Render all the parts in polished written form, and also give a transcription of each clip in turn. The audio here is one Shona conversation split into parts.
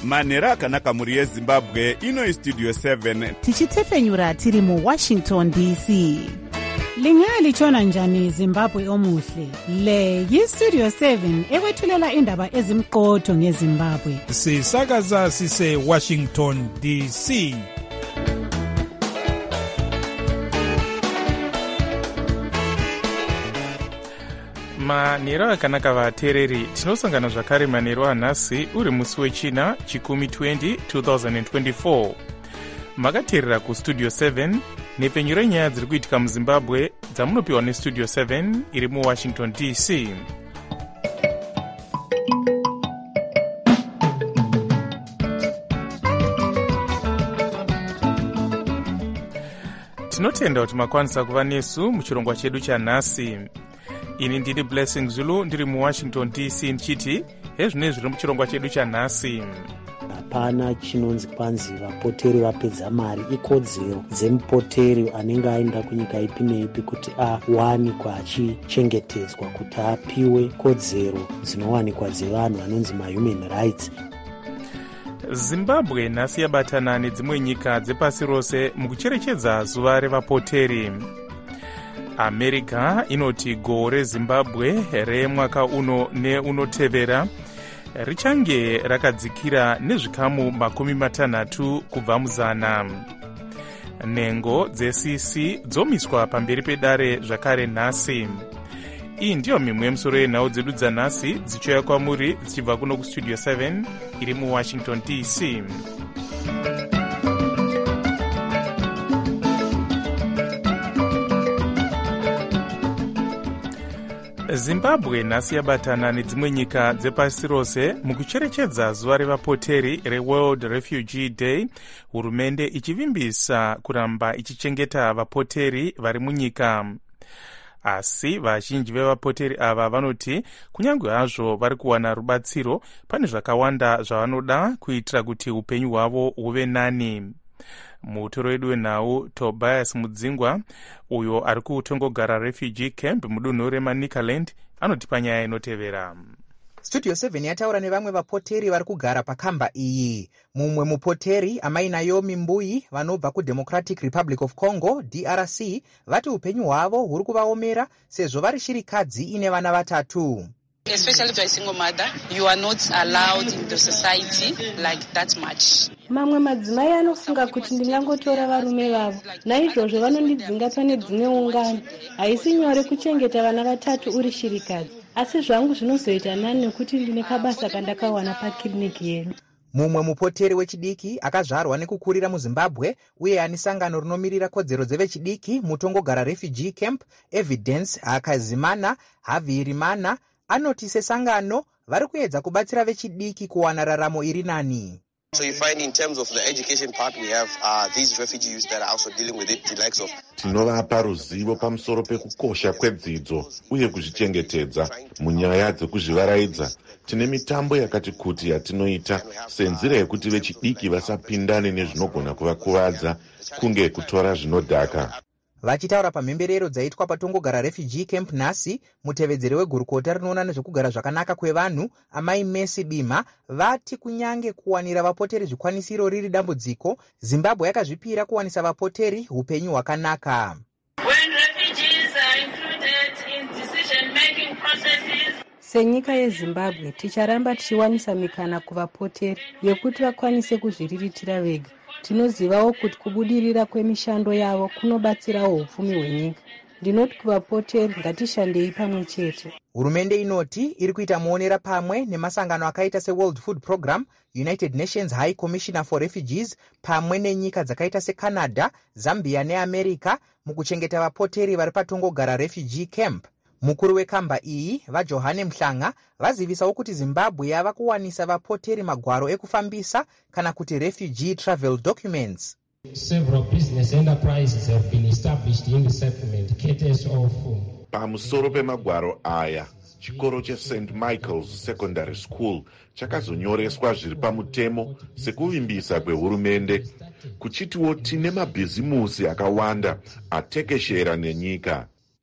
manhero akanaka mhuri yezimbabwe. Ino Studio 7 tichitefenyura tiri muWashington DC. Lingalitshona njani Zimbabwe omuhle? Le yiStudio 7 ekwethulela indaba ezimqotho ngeZimbabwe. Sisakaza sise Washington DC. Manhero akanaka vateereri, tinosangana zvakare manhero anhasi uri musi wechina chikumi 20 2024. Makateerera kuStudio 7 nepfenyuro yenyaya dziri kuitika muZimbabwe dzamunopiwa neStudio 7 iri muWashington DC. Tinotenda kuti makwanisa kuva nesu muchirongwa chedu chanhasi. Ini ndiri Blessing Zulu ndiri muWashington DC ndichiti hezvine zviri muchirongwa chedu chanhasi. Hapana chinonzi kwanzi vapoteri vapedza mari. Ikodzero dzemupoteri anenge aenda kunyika ipi neipi kuti awanikwa achichengetedzwa, kuti apiwe kodzero dzinowanikwa dzevanhu vanonzi mahuman rights. Zimbabwe nhasi yabatana nedzimwe nyika dzepasi rose mukucherechedza zuva revapoteri. America inoti gore reZimbabwe remwaka uno neunotevera richange rakadzikira nezvikamu 60 kubva muzana. Nhengo dzeCC dzomiswa pamberi pedare zvakare nhasi. Iyi ndiyo mimwe yemisoro yenhau dzedu dzanhasi dzichiuya kwamuri dzichibva kuno kuStudio 7 iri muWashington DC. Zimbabwe nhasi yabatana nedzimwe nyika dzepasi rose mukucherechedza zuva revapoteri reWorld Refugee Day, hurumende ichivimbisa kuramba ichichengeta vapoteri vari munyika. Asi vazhinji vevapoteri ava vanoti kunyange hazvo vari kuwana rubatsiro, pane zvakawanda zvavanoda kuitira kuti upenyu hwavo huve nani. Mutoro wedu wenhau Tobias Mudzingwa, uyo ari kutongogara refugee camp mudunhu reManicaland, anotipa nyaya inotevera. Studio 7 yataura nevamwe vapoteri vari kugara pakamba iyi. Mumwe mupoteri, amai Naomi Mbui, vanobva kuDemocratic Republic of Congo DRC, vati upenyu hwavo huri kuvaomera sezvo vari shirikadzi ine vana vatatu. Especially if you're a single mother, you are not allowed in the society like that much. Mamwe madzimai anofunga kuti ndingangotora varume vavo, naizvozvo vanondidzinga pane dzimwe ungano. Haisi nyore kuchengeta vana vatatu uri shirikadzi, asi zvangu zvinozoita nani nekuti ndine kabasa kandakawana pakiriniki yedu. Mumwe mupoteri wechidiki akazvarwa nekukurira muZimbabwe uye ane sangano rinomirira kodzero dzevechidiki mutongogara refugee camp Evidence Hakazimana Havirimana anoti sesangano vari kuedza kubatsira vechidiki kuwana raramo iri nani. So you find in terms of the education part, we have these refugee youth that are also dealing with it, the likes of... Tinovapa ruzivo pamusoro pekukosha kwedzidzo uye kuzvichengetedza munyaya dzekuzvivaraidza. Tine mitambo yakati kuti yatinoita senzira yekuti vechidiki vasapindane nezvinogona kuvakuvadza kunge kutora zvinodhaka. Vachitaura pamhemberero dzaitwa patongogara refugee camp nhasi, mutevedzeri wegurukota rinoona nezvekugara zvakanaka kwevanhu, amai Messi Bima, vati kunyange kuwanira vapoteri zvikwanisiro riri dambudziko, Zimbabwe yakazvipira kuwanisa vapoteri upenyu hwakanaka. When refugees are included in decision-making processes, senyika yeZimbabwe ticharamba tichiwanisa mikana kuvapoteri yekuti vakwanise kuzviriritira vega. Tinozivawo kuti kubudirira kwemishando yavo kunobatsirawo upfumi hwenyika. Ndinoti kuvapoteri ngatishandei pamwe chete. Hurumende inoti iri kuita muonera pamwe nemasangano akaita seWorld Food Program, United Nations High Commissioner for Refugees, pamwe nenyika dzakaita seCanada, Zambia neAmerica mukuchengeta vapoteri vari patongogara refugee camp. Mukuru wekamba iyi, vaJohane Mhlanga, vazivisawo kuti Zimbabwe yava kuwanisa vapoteri magwaro ekufambisa kana kuti refugee travel documents. Several business enterprises have been established in the settlement, cases of... Pamusoro pemagwaro aya, chikoro cheSt. Michael's Secondary School chakazonyoreswa zviri pamutemo sekuvimbisa kwehurumende, kuchitiwo tine mabhizimusi akawanda atekeshera nenyika.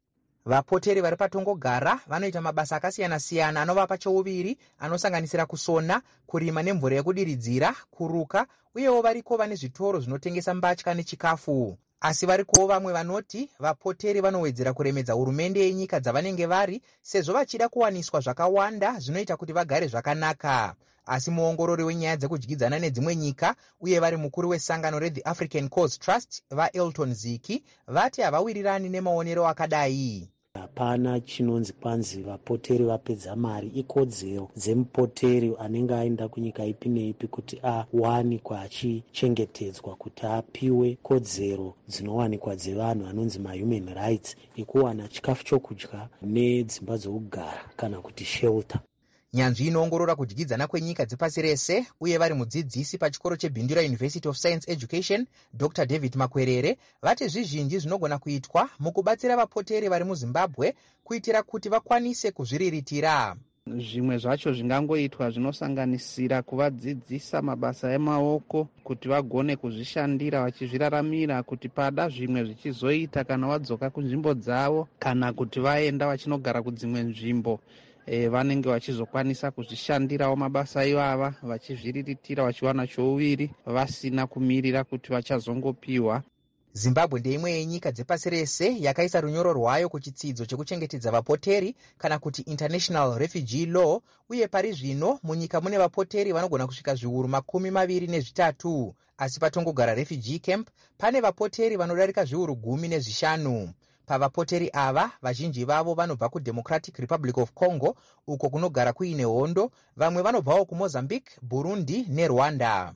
Vapoteri vari patongogara vanoita mabasa akasiyana-siyana anovapa chouviri anosanganisira kusona, kurima nemvura yekudiridzira, kuruka, uyewo variko vane zvitoro zvinotengesa mbatya nechikafu. Asi varikowo vamwe vanoti vapoteri vanowedzera kuremedza hurumende yenyika dzavanenge vari sezvo vachida kuwaniswa zvakawanda zvinoita kuti vagare zvakanaka. Asi muongorori wenyaya dzekudyidzana nedzimwe nyika uye vari mukuru wesangano reThe African Cause Trust vaElton Ziki vati havawirirani nemaonero akadai. Hapana chinonzi kwanzi vapoteri vapedza mari. Ikodzero dzemupoteri anenge aenda kunyika ipi neipi kuti awanikwa achichengetedzwa, kuti apiwe kodzero dzinowanikwa dzevanhu anonzi mahuman rights ekuwana chikafu chokudya nedzimba dzokugara kana kuti shelter. Nyanzvi inoongorora kudyidzana kwenyika dzepasi rese uye vari mudzidzisi pachikoro cheBindura University of Science Education Dr. David Makwerere vati zvizhinji zvinogona kuitwa mukubatsira vapoteri vari muZimbabwe kuitira kuti vakwanise kuzviriritira. Zvimwe zvacho zvingangoitwa zvinosanganisira kuvadzidzisa mabasa emaoko kuti vagone kuzvishandira vachizviraramira, kuti pada zvimwe zvichizoita kana vadzoka kunzvimbo dzavo kana kuti vaenda vachinogara kudzimwe nzvimbo vanenge vachizokwanisa kuzvishandirawo mabasa ivava vachizviriritira vachiwana chouviri vasina kumirira kuti vachazongopiwa. Zimbabwe ndeimwe yenyika dzepasi rese yakaisa runyoro rwayo kuchitsidzo chekuchengetedza vapoteri kana kuti International Refugee Law, uye pari zvino munyika mune vapoteri vanogona kusvika zviuru 23. Asi patongogara refugee camp pane vapoteri vanodarika zviuru 15. Pavapoteri ava vazhinji vavo vanobva kuDemocratic Republic of Congo uko kunogara kuine hondo, vamwe vanobvawo kuMozambique, Burundi neRwanda.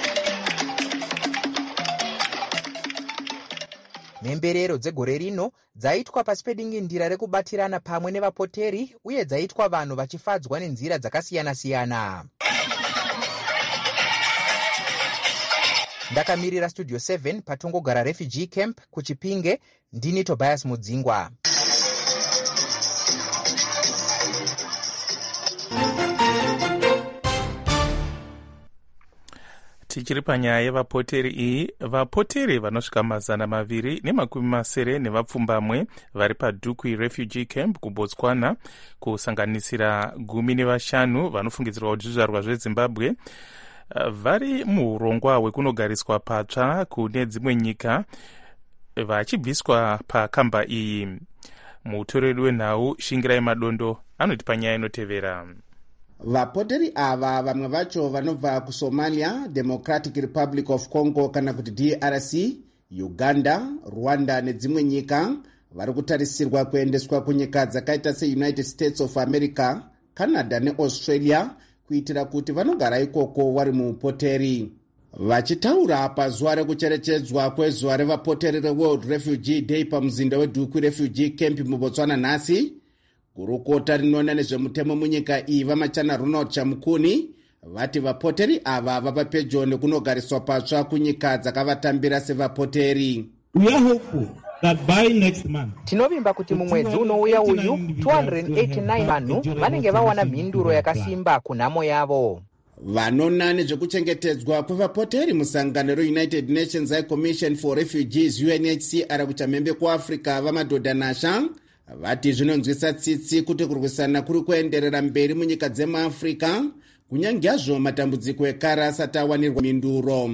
Mhemberero dzegore rino dzaitwa pasi pedingindira rekubatirana pamwe nevapoteri uye dzaitwa vanhu vachifadzwa nenzira dzakasiyana-siyana. Ndakamirira Studio 7 patongogara refugee camp kuChipinge, ndini Tobias Mudzingwa. Tichiri panyaya yevapoteri iyi, vapoteri vanosvika 270 nevapfumbamwe vari paDukwi Refugee Camp kuBotswana, kusanganisira 15 vanofungidzirwa kuti zvizvarwa zveZimbabwe, vari muurongwa hwekunogariswa patsva kune dzimwe nyika vachibviswa pakamba iyi. Mutoreri wenhau Shingirai Madondo anoti panyaya inotevera. Vapoteri ava vamwe vacho vanobva kuSomalia, Democratic Republic of Congo kana kuti DRC, Uganda, Rwanda nedzimwe nyika vari kutarisirwa kuendeswa kunyika dzakaita seUnited States of America, Canada neAustralia kuitira kuti vanogara ikoko vari muupoteri. Vachitaura pazuva rekucherechedzwa kwezuva revapoteri reWorld Refugee Day pamuzinda weDukwi Refugee Camp muBotswana nhasi, gurukota rinoona nezvemutemo munyika iyi vamachana Ronald Chamukuni vati vapoteri ava vava pedyo nekunogariswa patsva kunyika dzakavatambira sevapoteri. We are hopeful that by next month, tinovimba kuti mumwedzi unouya uyu 289 vanhu vanenge vawana mhinduro yakasimba kunhamo yavo. Vanona nezvekuchengetedzwa kwevapoteri musangano reUnited Nations High Commission for Refugees UNHCR kuchamhembe kuAfrica vamadhodha Nasha vati zvinonzwisa tsitsi kuti kurwisana kuri kuenderera mberi munyika dzemaAfrica kunyange hazvo matambudziko ekare asati awanirwa mhinduro.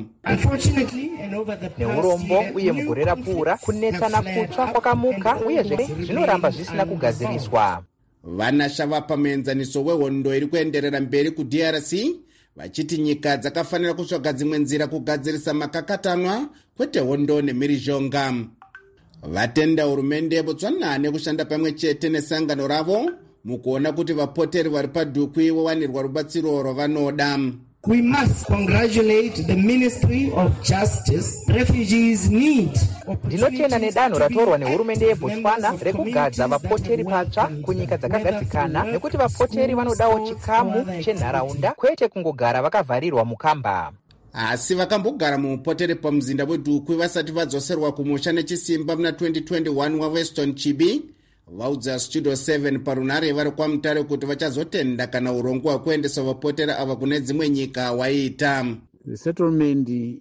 Neurombo uye mugore rapfuura kunetsana kutsva kwakamuka uyezve zvinoramba zvisina kugadziriswa. Vanasha vapa muenzaniso wehondo iri kuenderera mberi kuDRC vachiti nyika dzakafanira kutsvaga dzimwe nzira kugadzirisa makakatanwa kwete hondo nemhirizhonga. Vatenda hurumende yeBotswana nekushanda pamwe chete nesangano ravo mukuona kuti vapoteri vari paDukwi wawanirwa rubatsiro rwavanoda. We must congratulate the Ministry of Justice. Refugees need. Ndinotenda nedanho ratorwa nehurumende yeBotswana rekugadza vapoteri patsva kunyika dzakagadzikana, nekuti vapoteri vanodawo chikamu chenharaunda kwete kungogara vakavharirwa mukamba. Asi vakambogara muupoteri pamuzinda weDukwi vasati vadzoserwa kumusha nechisimba muna 2021 waWeston Chibi vaudza Studio 7 parunare vari kwamutare kuti vachazotenda kana urongwa hwekuendesa vapoteri ava kune dzimwe nyika waita. The settlement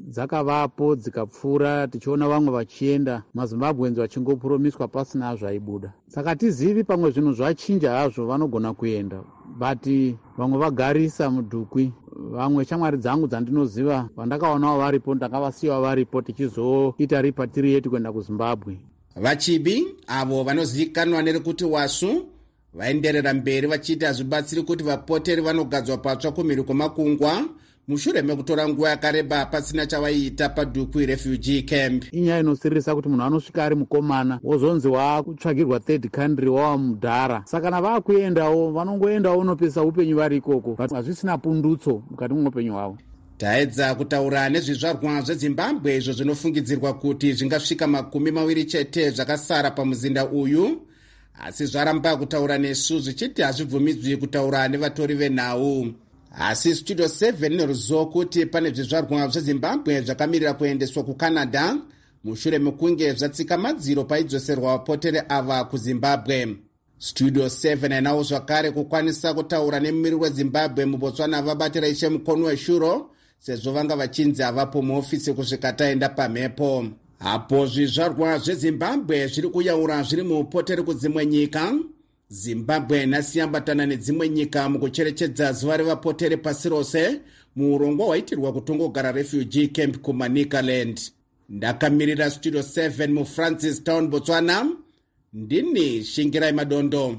dzakavapo dzikapfuura, tichiona vamwe vachienda, mazimbabwenzi vachingopuromiswa pasina zvaibuda. Saka tizivi pamwe zvinhu zvachinja hazvo, vanogona kuenda, but vamwe vagarisa mudhukwi. Vamwe shamwari dzangu dzandinoziva vandakaonawo varipo, ndakavasiyawo varipo, tichizoita repatriate kuenda kuZimbabwe. Vachibi avo vanozivikanwa nerekuti wasu vaenderera mberi vachiita hazvibatsiri kuti vapoteri vanogadzwa patsva kumhiri kwemakungwa mushure mekutora nguva yakareba pasina chavaiita padhukwi refugee camp. Inyaya inosiririsa kuti munhu anosvika ari mukomana wozonzi wakutsvagirwa third country wava mudhara. Saka kana vakuendawo vanongoendawo unopesa upenyu vari ikoko, hazvisina pundutso mukati mweupenyu hwavo. Taedza kutaura nezvizvarwa zveZimbabwe izvo zvinofungidzirwa kuti zvingasvika 20 chete zvakasara pamuzinda uyu, asi zvaramba kutaura nesu zvichiti hazvibvumidzwi kutaura nevatori venhau. Asi Studio 7 neruzivo kuti pane zvizvarwa zveZimbabwe zvakamirira kuendeswa kuCanada mushure mekunge zvatsika madziro paidzoserwa vapoteri ava kuZimbabwe. Studio 7 ainawo zvakare kukwanisa kutaura nemumiri weZimbabwe muBotswana vabatira Ishe Mukonu weShuro, sezvo vanga vachinzi havapo muofisi kusvika taenda pamhepo. Apo zvizvarwa zveZimbabwe zviri kuyaura zviri muupoteri kudzimwe nyika, Zimbabwe nhasi yambatana nedzimwe nyika mukucherechedza zuva revapoteri pasi rose muurongwa hwaitirwa kutongogara refugee camp kuManicaland. Ndakamirira Studio 7 muFrancis Town, Botswana, ndini Shingirai Madondo.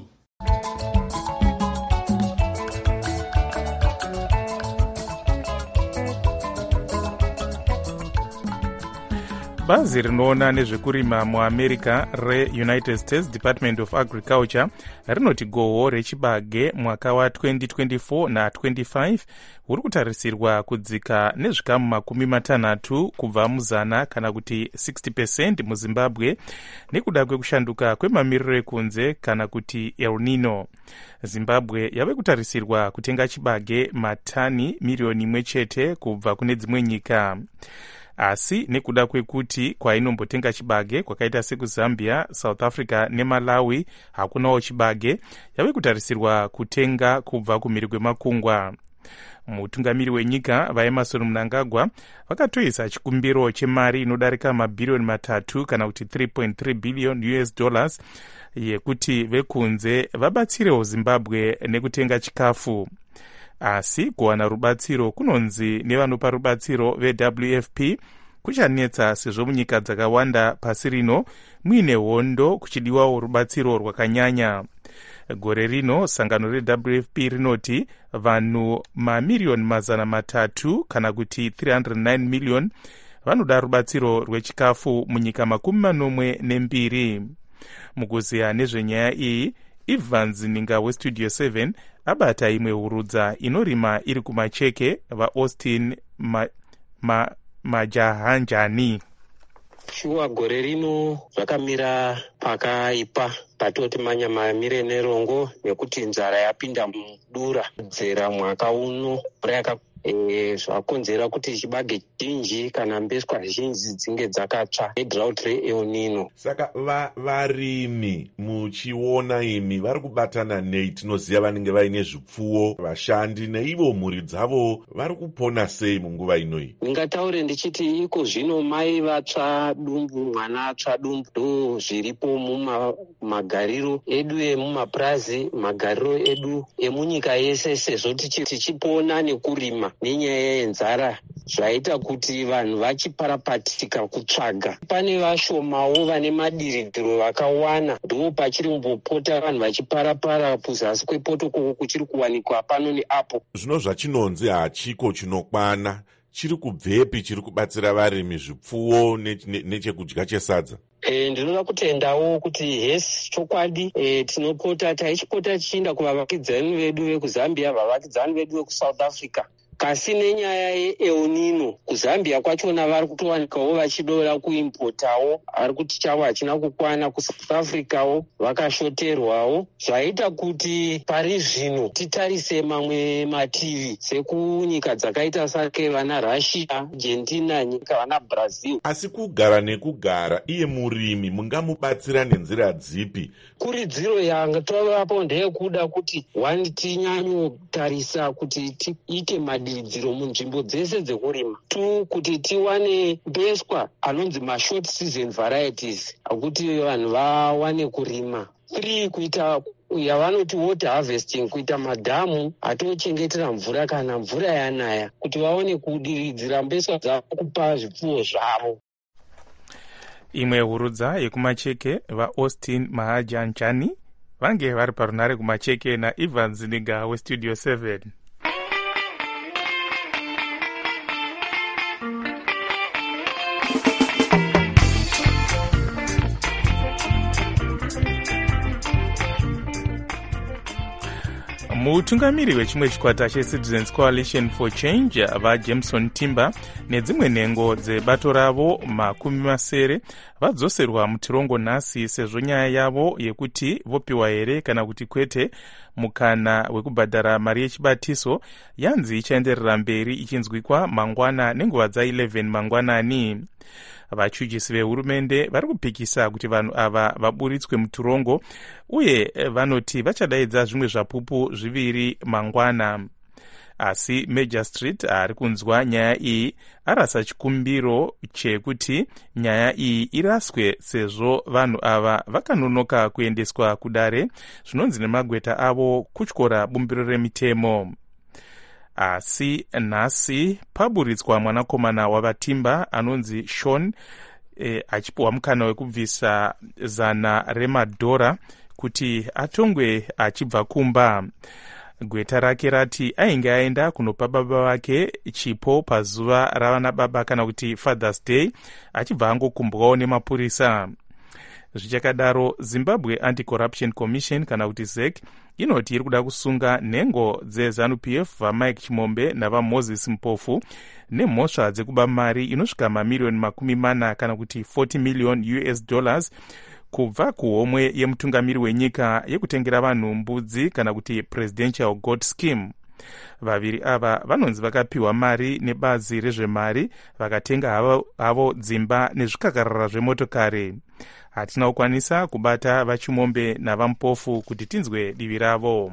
Bazi rinoona nezvekurima muAmerica reUnited States Department of Agriculture rinoti gohwo rechibage mwaka wa2024 na25 huri kutarisirwa kudzika nezvikamu 60 kubva muzana kana kuti 60% muZimbabwe nekuda kwekushanduka kwemamiriro ekunze kana kuti El Nino. Zimbabwe yave kutarisirwa kutenga chibage matani miliyoni 1 chete kubva kune dzimwe nyika. Asi nekuda kwekuti kwainombotenga chibage kwakaita sekuZambia, South Africa neMalawi hakunawo chibage, yave kutarisirwa kutenga kubva kumhiri kwemakungwa. Mutungamiri wenyika vaEmerson Mnangagwa vakatoisa chikumbiro chemari inodarika mabhiriyoni 3 kana kuti 3.3 billion US dollars yekuti vekunze vabatsirewo Zimbabwe nekutenga chikafu. Asi kuwana rubatsiro kunonzi nevanopa rubatsiro veWFP kuchanetsa sezvo munyika dzakawanda pasi rino muine hondo kuchidiwawo rubatsiro rwakanyanya. Gore rino sangano reWFP rinoti vanhu mamiliyoni 300 kana kuti 309 million vanoda rubatsiro rwechikafu munyika 42. Mukuziya nezvenyaya iyi, Evans Ninga weStudio 7 abata imwe hurudza inorima iri kumacheke vaAustin Majahanjani. Shuwa gore rino zvakamira pakaipa, patoti manyamamire nerongo nekuti nzara yapinda mudura dzera mwaka uno zvakonzera kuti chibage chinji kana mbeswa zhinji dzinge dzakatsva nedrought reEl Nino. Saka varimi muchiona imi vari kubatana nei? Tinoziva vanenge vaine zvipfuwo, vashandi neivo mhuri dzavo vari kupona sei munguva inoi? Ndingataure ndichiti iko zvino mai vatsva dumbu, mwana atsva dumbu, ndo zviripo mumagariro edu emumapurazi, magariro edu emunyika yese, sezvo tichipona nekurima nenyaya yenzara zvaita kuti vanhu vachiparapatika kutsvaga. Pane vashomawo vane madiridhiro vakawana, ndo pachiri kumbopota vanhu vachiparapara kuzasi kwepoto kuchiri kuwanikwa pano neapo. Zvino zvachinonzi hachiko chinokwana, chiri kubvepi chiri kubatsira varimi zvipfuwo nechekudya chesadza? Ndinoda kutendawo kuti hesi chokwadi tinopota taichipota tichienda kuvavakidzani vedu vekuZambia, vavakidzani vedu vekuSouth Africa. Kasi nenyaya yeEl Nino kuZambia kwachona vari kutowanikawo vachidora kuimpotawo, ari kuti chavo hachina kukwana. kuSouth Africawo vakashoterwawo, zvaita kuti pari zvino titarise mamwe mativi sekunyika dzakaita sake vana Russia, Argentina, nyika vana Brazil. Asi kugara nekugara, iye murimi mungamubatsira nenzira dzipi? Kuridziro yanga tovapo ndeyekuda kuti tinyanyotarisa kuti tiite madiridziro munzvimbo dzese dzekurima kuti tiwane mbeswa anonzi mashort season varieties akuti vanhu vawane kurima. 3 kuita yavanoti water harvesting, kuita madhamu atochengetera mvura kana mvura yanaya kuti vaone kudiridzira mbeswa dzavo kupa zvipfuwo zvavo. Imwe hurudza yekumacheke vaAustin Mahajanjani vange vari parunare kumacheke naIvan Ziniga westudio 7. Mutungamiri wechimwe chikwata cheCitizens Coalition for Change vaJameson Timber nedzimwe nhengo dzebato ravo 70 vadzoserwa mutirongo nhasi sezvo nyaya yavo yekuti vopiwa here kana kuti kwete mukana wekubhadhara mari yechibatiso yanzi ichaenderera mberi ichinzwikwa mangwana nenguva dza11 mangwanani. Vachuchisi vehurumende vari kupikisa kuti vanhu ava vaburitswe muturongo uye vanoti vachadaidza zvimwe zvapupu 2 mangwana. Asi Major Street ari kunzwa nyaya iyi arasa chikumbiro chekuti nyaya iyi iraswe sezvo vanhu ava vakanonoka kuendeswa kudare zvinonzi nemagweta avo kutyora bumbiro remitemo. Asi nhasi paburitswa mwanakomana wavaTimber anonzi Sean achipiwa mukana wekubvisa $100 kuti atongwe achibva kumba. Gweta rake rati ainge aenda kunopa baba vake chipo pazuva ravana baba kana kuti Father's Day achibva angokumbwawo nemapurisa. Zvichakadaro, Zimbabwe Anti-Corruption Commission kana kuti ZEC inoti iri kuda kusunga nhengo dzeZANU-PF vaMike Chimombe navaMoses Mpofu nemhosva dzekuba mari inosvika mamiliyoni 40 kana kuti $40 million kubva kuhomwe yemutungamiri wenyika yekutengera vanhu mbudzi kana kuti Presidential Goat Scheme. Vaviri ava vanonzi vakapiwa mari nebazi rezvemari vakatenga havo dzimba nezvikakarara zvemotokari. Hatina kukwanisa kubata vaChimombe navaMpofu kuti tinzwe divi ravo.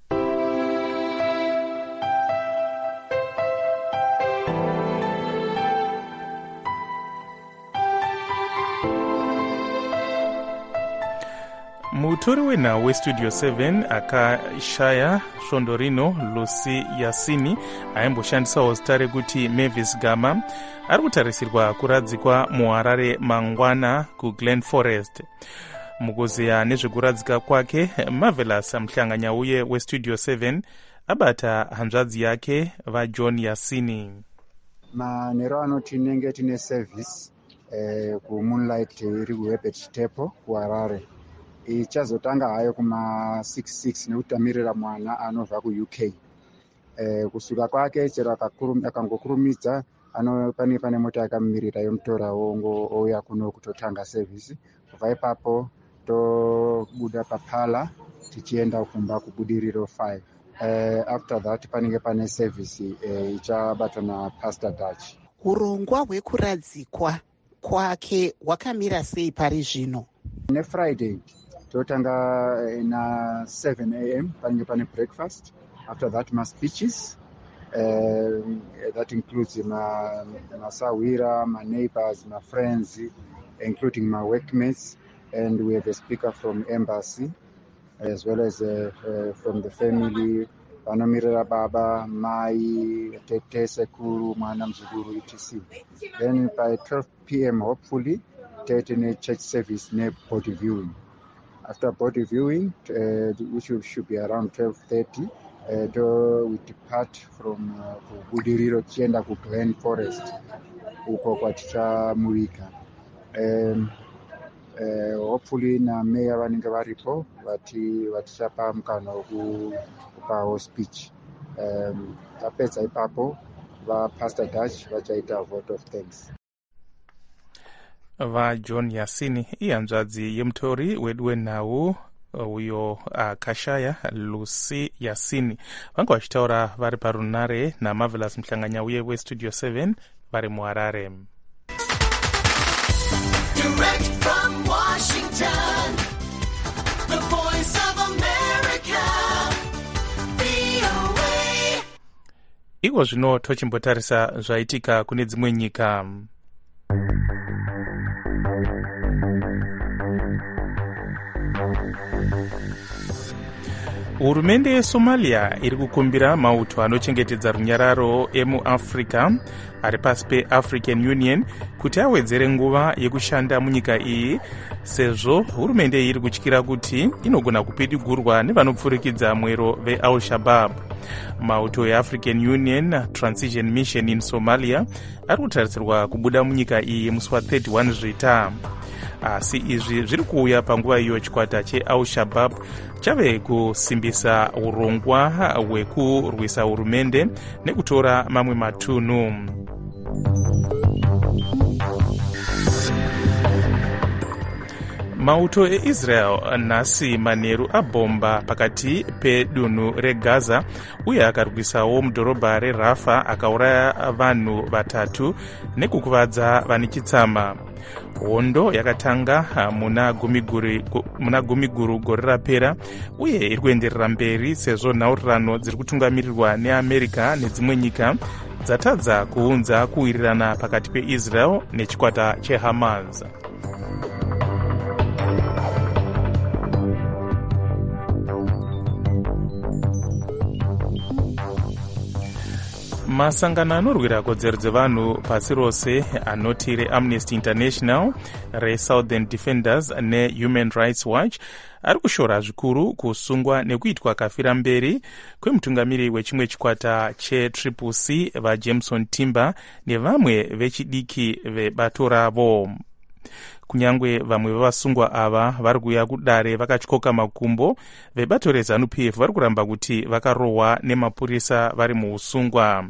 Mutori wenhau westudio 7 akashaya svondo rino Lucy Yasini aimboshandisawo zita rekuti Mavis Gama ari kutarisirwa kuradzikwa muHarare mangwana kuGlen Forest. Mukuziya nezvekuradzika kwake, Marvelous muhlanganyauye westudio 7 abata hanzvadzi yake vaJohn Yasini. Manero anoti nenge tine service kuMoonlight iri kuHerbert Chitepo kuHarare. Ichazotanga hayo kuma 66 nekutamirira mwana anobva kuUK. Kusuka kwake chero akangokurumidza pane mota yakamirira yomutora ouya kuno kutotanga service. Kubva ipapo tobuda paPala tichienda kumba kubudiriro 5. After that panenge pane service ichabatwa naPastor Dutch. Urongwa hwekuradzikwa kwake hwakamira sei pari zvino? NeFriday totanga na 7 a.m. panenge pane breakfast. After that my speeches that includes my sawira, my neighbors, my friends, including my workmates, and we have a speaker from embassy as well as from the family, vanomirira baba, mai, tete, sekuru, mwana mzukuru, etc. Then by 12 p.m. hopefully tete church service ne body viewing. After body viewing, which should be around 12:30, we depart from Budiriro tienda ku Glen Forest uko kwa tichamuvika. Hopefully na meya vanenge varipo vatichapa mukana wekupawo speech. Tapedza ipapo vaPastor Dutch vachaita vote of thanks. VaJohn Yasini ihanzvadzi yemutori wedu wenhau uyo akashaya Lucy Yasini vanga vachitaura vari parunare naMarvelous muhlanganyauye westudio 7 vari muHarare. Direct from Washington, the voice of America, VOA. iko zvino tochimbotarisa zvaitika kune dzimwe nyika. Hurumende yeSomalia iri kukumbira mauto anochengetedza runyararo emuAfrica ari pasi peAfrican Union kuti awedzere nguva yekushanda munyika iyi, sezvo hurumende iri kutyira kuti inogona kupidigurwa nevanopfurikidza mwero veAl-Shabaab. Mauto eAfrican Union Transition Mission in Somalia ari kutarisirwa kubuda munyika iyi musi wa31 Zvita. Asi izvi zviri kuuya panguva iyo chikwata cheAl-Shabaab chave kusimbisa urongwa hwekurwisa hurumende nekutora mamwe matunhu. Mauto eIsrael nhasi manheru abhomba pakati pedunhu reGaza uye akarwisawo mudhorobha reRafa akauraya vanhu 3 nekukuvadza vane chitsama. Hondo yakatanga muna Gumiguru gore rapera uye iri kuenderera mberi sezvo nhaurirano dziri kutungamirirwa neAmerica nedzimwe nyika dzatadza kuunza kuwirirana pakati peIsrael nechikwata cheHamas. Masangano anorwira kodzero dzevanhu pasi rose anoti reAmnesty International, reSouthern Defenders neHuman Rights Watch ari kushora zvikuru kusungwa nekuitwa kafira mberi kwemutungamiri wechimwe chikwata cheTCC vaJameson Timber nevamwe vechidiki vebato ravo. Kunyangwe vamwe vevasungwa ava vari kuuya kudare vakatyoka makumbo, vebato reZANU-PF vari kuramba kuti vakarohwa nemapurisa vari muusungwa.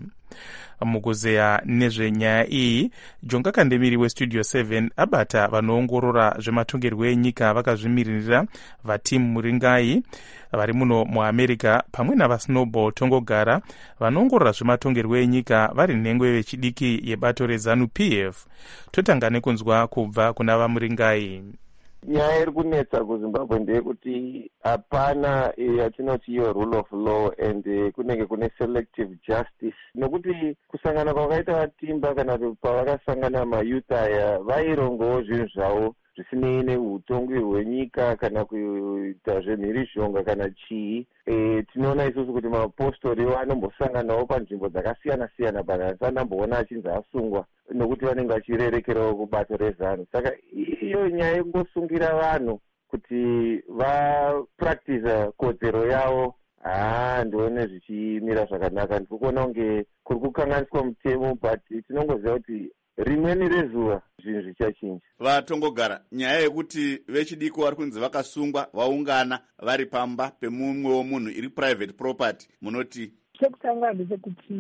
Mukuzeya nezvenyaya iyi, Jonga Kandemiri weStudio 7 abata vanoongorora zvematongerwo enyika vakazvimirira vaTim Muringai vari muno muAmerica pamwe navaSnowball Tongogara vanoongorora zvematongerwo enyika vari nhengwe vechidiki yebato reZANU-PF. Totanga nekunzwa kubva kuna vaMuringai. Nyaya iri kunetsa kuZimbabwe ndeyekuti hapana yatinoti iyo rule of law and kunenge kune selective justice, nokuti kusangana kwakaita vaTimber kana pavakasangana mayouth aya vairongawo zvinhu zvavo zvisinei neutongwe hwenyika kana kuita zvemhirizhonga kana chii. Tinoona isusu kuti mapostori anombosanganawo panzvimbo dzakasiyana-siyana panasandamboona achinzi asungwa nokuti vanenge vachirerekerawo kubato reZANU. Saka iyo nyaya yekungosungira vanhu kuti vapractiza kodzero yavo ndione zvichimira zvakanaka. Ndiri kuona kunge kuri kukanganiswa mutemo, but tinongoziva kuti rimweni rezuva zvinhu zvichachinja. Vatongogara, nyaya yekuti vechidiki vari kunzi vakasungwa vaungana vari pamba pemumwewo munhu iri private property, munoti chekutanga ndechekuti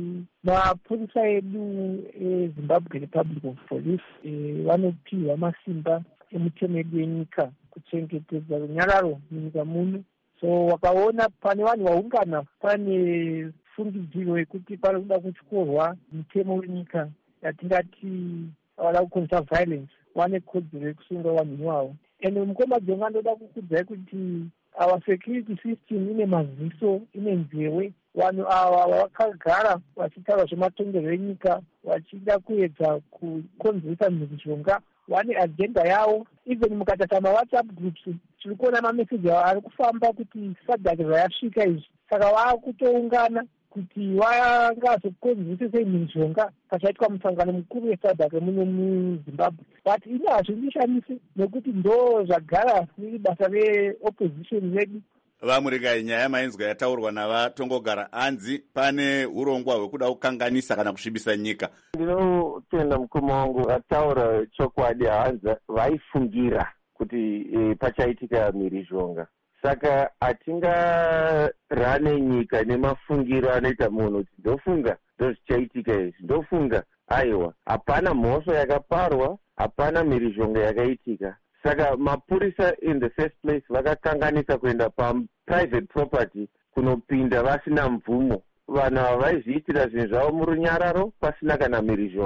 mapurisa edu eZimbabwe Republic of Police vanopiwa masimba emutemo yedu yenyika kuchengetedza runyararo munyika muno. So wakaona pane vanhu vaungana pane fungidziro yekuti pari kuda kutyorwa mutemo wenyika yatingati vada kuconserve violence, vane kodzero yekusunga vanhu ivavo. Ende mukoma Jonga ndoda kukudzai kuti our security system ine maziso, ine nzewe. Vanhu ava vakagara vachitaura zvematongerwo enyika vachida kuedza kukonzeresa mhirizhonga, vane agenda yavo. Even mukatata maWhatsApp groups tiri kuona mameseji avo ari kufamba kuti sadhaki zvayasvika izvi, saka vakutoungana kuti vangazokonzeresa mhirizhonga pachaitwa musangano mukuru wesadhaki muno muZimbabwe. But ini hazvindishamisi nekuti ndo zvagara riri basa reopposition vedu. Vamuringai, nyaya mainzwa yataurwa navatongogara hanzi pane urongwa hwekuda kukanganisa kana kusvibisa nyika. Ndinotenda mukoma wangu ataura chokwadi, hanzi vaifungira kuti pachaitika mhirizhonga. Saka hatingarane nyika nemafungiro anoita munhu kuti ndofunga ndozvichaitika izvi, ndofunga aiwa hapana mhosva yakaparwa, hapana mhirizhonga yakaitika. Saka mapurisa in the first place vakakanganisa kuenda paprivate property kunopinda vasina mvumo. Vanhu ava vaizviitira zvinhu zvavo murunyararo pasina kana mhirizhonga.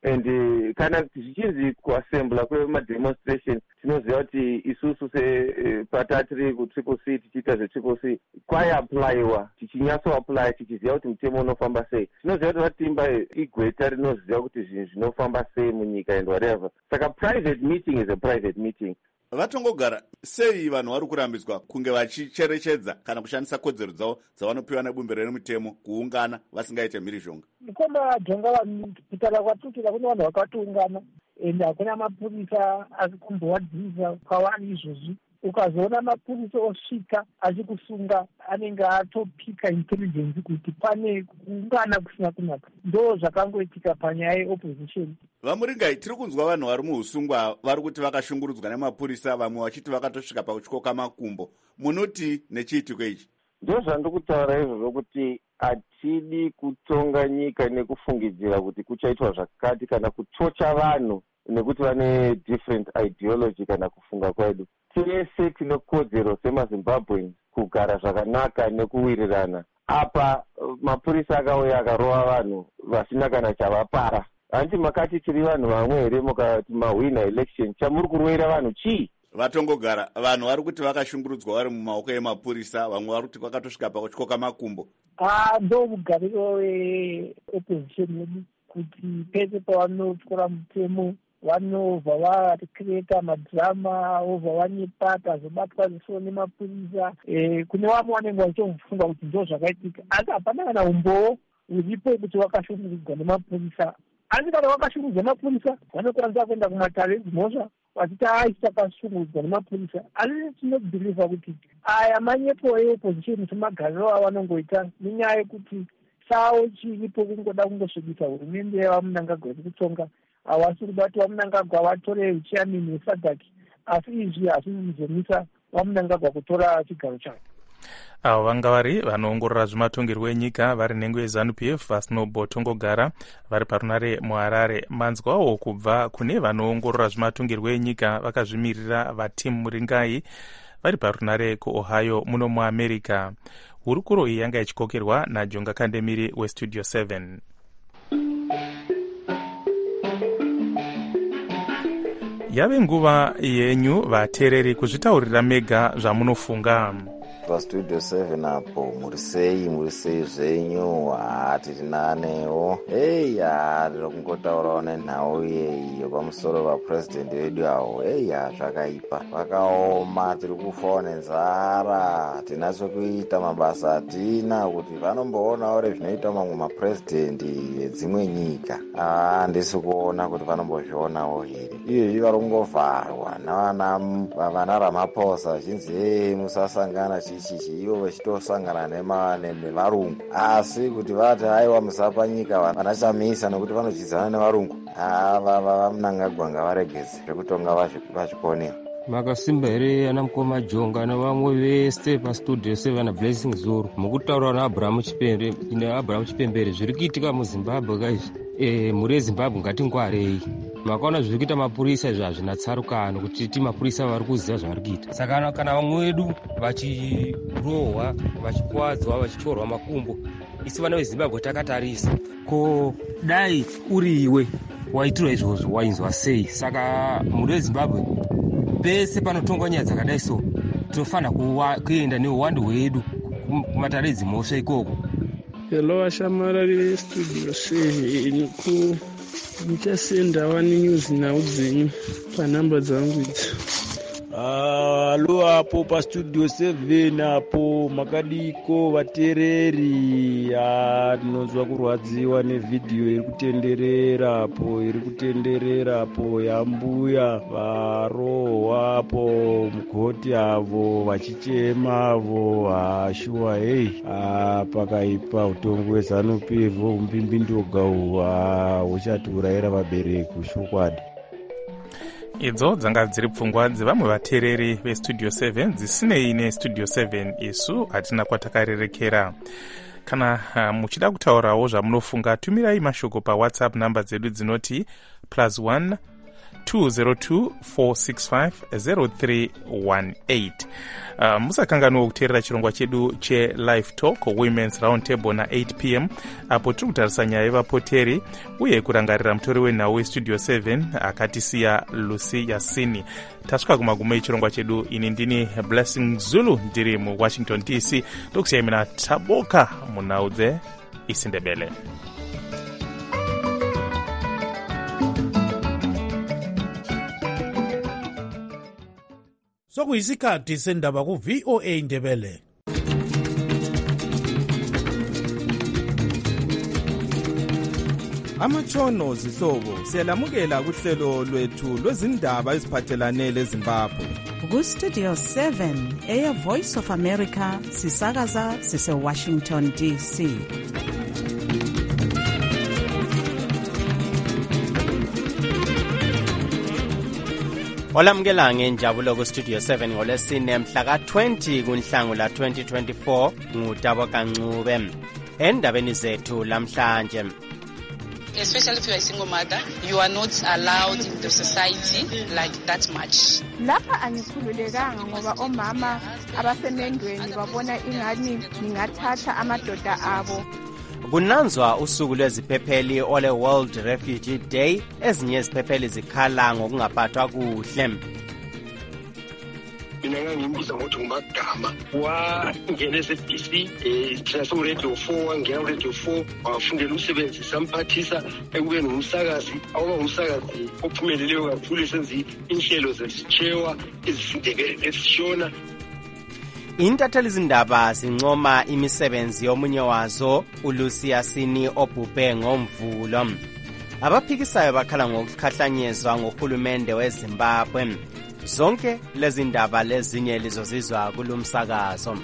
and kana zvichinzi kuassembla kwemademonstration tinoziva kuti isusu sepata tiri kutriple c tichiita zvetriple c kwaiaplaiwa tichinyatsoaplaya tichiziva kuti mutemo unofamba sei. tinoziva kuti vatimba igweta rinoziva kuti zvinhu zvinofamba sei munyika and whatever. Saka private meeting is a private meeting. Vatongogara sei vanhu vari kurambidzwa kunge vachicherechedza kana kushandisa kodzero dzavo dzavanopiwa nebumbiro remutemo kuungana vasingaite mhirizhonga? Nikoma jonga vanhu kutaura kwatutira kune vanhu vakatiungana ende hakuna mapurisa ari kumbovadzivisa kwavari izvozvi. Ukazoona mapurisa osvika achikusunga anenge atopika intelligence kuti pane kuungana kusina kunaka. Ndo zvakangoitika panyaya yeopposition. Vamuringai, tiri kunzwa vanhu vari muusungwa vari kuti vakashungurudzwa nemapurisa, vamwe vachiti vakatosvika pakutyoka makumbo. Munoti nechiitiko ichi? Ndo zvandikutaura izvozvo kuti hatidi kutonga nyika nekufungidzira kuti kuchaitwa zvakati kana kuchocha vanhu nekuti vane different ideology kana kufunga kwedu. Tese tine kodzero semaZimbabweans kugara zvakanaka nekuwirirana. Apa mapurisa akauya akarova vanhu vasina kana chavapara. Hanti makati tiri vanhu vamwe here mukati mahwina election chamuri kurwera vanhu chii? Vatongogara vanhu vari kuti vakashungurudzwa vari mumaoko emapurisa, vamwe vari kuti vakatosvika pakutyoka makumbo. Ndo mugariro weopposition yedu kuti pese pavanotyora mutemo vanobva vakreta madhirama obva vanyepata zobatwa ziso nemapurisa. Kune vamwe vanenge vachifunga kuti ndo zvakaitika, asi hapana kana umbowo uripo kuti vakashungurudzwa nemapurisa. Asi kana vakashungurudzwa nemapurisa vanokwanisa kuenda kumatare edzimhosva vachiti aitakashungurudzwa nemapurisa. Asi tinobhiliva kuti aya manyepo eopposition semagariro avanongoita nenyaya yekuti sao chiripo kungoda kungosvibisa hurumende yevamunangagwa iri kutonga. Havasi kuda kuti vamunangagwa vatore uchairman wesadhaki, asi izvi hazvizomisa vamunangagwa kutora chigaro chavo. Avo vanga vari vanoongorora zvematongerwo enyika vari nhengo yeZANU-PF vaSnowball Tongogara vari parunare muHarare. Manzwawo kubva kune vanoongorora zvematongerwo enyika vakazvimirira vaTim Muringai vari parunare kuOhio muno muAmerica. Hurukuro iyi yanga ichikokerwa naJonga Kandemiri weStudio 7. Yave nguva yenyu vateereri kuzvitaurira mega zvamunofunga. PaStudio 7 apo muri sei zvenyu? Tiri nanewo. Ndiri kungotaurawo nenhau iyo pamusoro vapurezidendi vedu avo. Zvakaipa, vakaoma, tiri kufawo nenzara, hatina chokuita, mabasa hatina, kuti vanomboonawo zvinoita mamwe mapurezidendi edzimwe nyika. Handisi kuona kuti vanombozvionawo here. Izvi vari kungovharwa navana Ramaphosa vachinzi musasangana chichichi, ivo vachitosangana nevarungu. Asi kuti vati haiwa musapa nyika vanachamisa nekuti vanochidzana nevarungu, vamunangagwa ngavaregedze zvekutonga vazvikoniwa. Makasimba here ana mukoma Jonga nevamwe vese paStudio 7 naBlessing Zulu mukutaura naAbraham Chipembere zviri kuitika muZimbabwe kaizvi. Muri eZimbabwe ngatingwarei. Makaona zviri kuita mapurisa izvi hazvina tsarukano kuti ti mapurisa vari kuziva zvavari kuita. Saka kana vamwe vedu vachirohwa, vachikuwadzwa, vachitorwa makumbo, isi vana veZimbabwe takatarisa. Ko dai uri iwe waitirwa izvozvo wainzwa sei? Saka muri weZimbabwe pese panotongwa nyaya dzakadai so tinofanira kuenda neuwandu hwedu kumatare edzimhosva ikoko. Hello ashamarari veStudio 7 ndichasenda wani news nhau dzenyu panhamba dzangu idzi. Halo apo paStudio 7 apo makadiko vateereri. Tinonzwa kurwadziwa nevhidhiyo iri kutenderera apo yambuya varohwa apo mugoti avo vachichema avo. Shuwa pakaipa utongo hweZANU-PF umbimbi huchatiurayira vabereki chokwadi. Idzo dzanga dziri pfungwa dzevamwe vateereri veStudio 7 dzisinei neStudio 7 isu hatina kwatakarerekera. Kana muchida kutaurawo zvamunofunga, tumirai mashoko paWhatsApp namba dzedu dzinoti +1 202-465-0318. Musakanganwa kuteerera chirongwa chedu che-Live Talk Women's Round Table na 8 p.m. apo tiri kutarisa nyaya yevapoteri uye kurangarira mutori wenhau westudio 7 akatisiya Lucy Yasini. Tasvika kumagumo echirongwa chedu. Ini ndini Blessing Zulu ndiri muWashington DC. Tokusiyai Taboka munhau dzeIsindebele. Sokuyisikhathi sendaba ku-VOA Indebele. Amatshono zihlobo siyalamukela kuhlelo lwethu lwezindaba eziphathelane leZimbabwe. Ku-Studio 7 Air Voice of America sisakaza sise-Washington DC. Olamukela ngenjabulo ku-Studio 7 ngolesine mhla ka-20 kuNhlangula 2024 nguTaboka Ncube. Endabeni zethu lamhlanje. Especially if you are a single mother, you are not allowed in the society like that much. Lapha angikhululekanga ngoba omama abasemendweni babona ingani ngingathatha amadoda abo. Kunanzwa usuku lweziphepheli ole World Refugee Day, ezinye iziphepheli zikhala ngokungaphathwa kuhle. Mina ngangimbiza ngokuthi ngumagama wangena ese-DC Radio 4 wangena Radio 4 wafundela umsebenzi samphathisa ekubeni ngumsakazi awuba ngumsakazi ophumeleleyo kakhulu esenza inhlelo zesitshewa ezisindebele esishona. Intatheli zindaba zincoma imisebenzi yomunye wazo uLucy Yasini obhubhe ngomvulo. Abaphikisayo bakhala ngokukhahlanyezwa ngohulumende weZimbabwe. Zonke lezi ndaba lezinye lizozizwa kulumsakazo.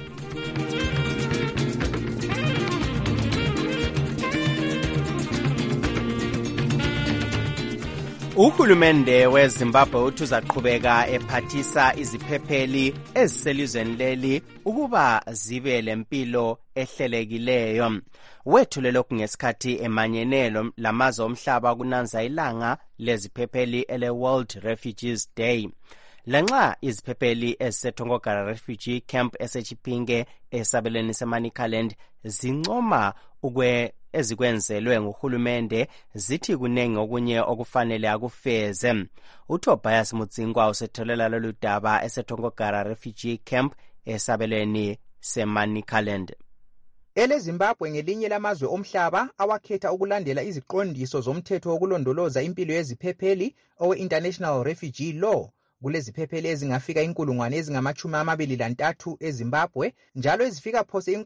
Uhulumende weZimbabwe uthi uzaqhubeka ephathisa iziphepheli eziselizweni leli ukuba zibe lempilo ehlelekileyo. Wethulelo kungesikhathi emanyenelo lamazwe omhlaba kunanza ilanga leziphepheli ele World Refugees Day. Lanxa iziphepheli eziseTongogara Refugee Camp eseChipinge esabelweni seManicaland zincoma ezikwenzelwe nguhulumende, zithi kunengi okunye okufanele akufeze. uTobias Mudzingwa usetholela lolu daba eseTongogara Refugee Camp esabelweni seManicaland. EleZimbabwe ngelinye lamazwe omhlaba awakhetha ukulandela iziqondiso zomthetho wokulondoloza impilo yeziphepheli owe-International Refugee Law. Kuleziphepheli ezingafika 23,000 eZimbabwe, njalo ezifika phose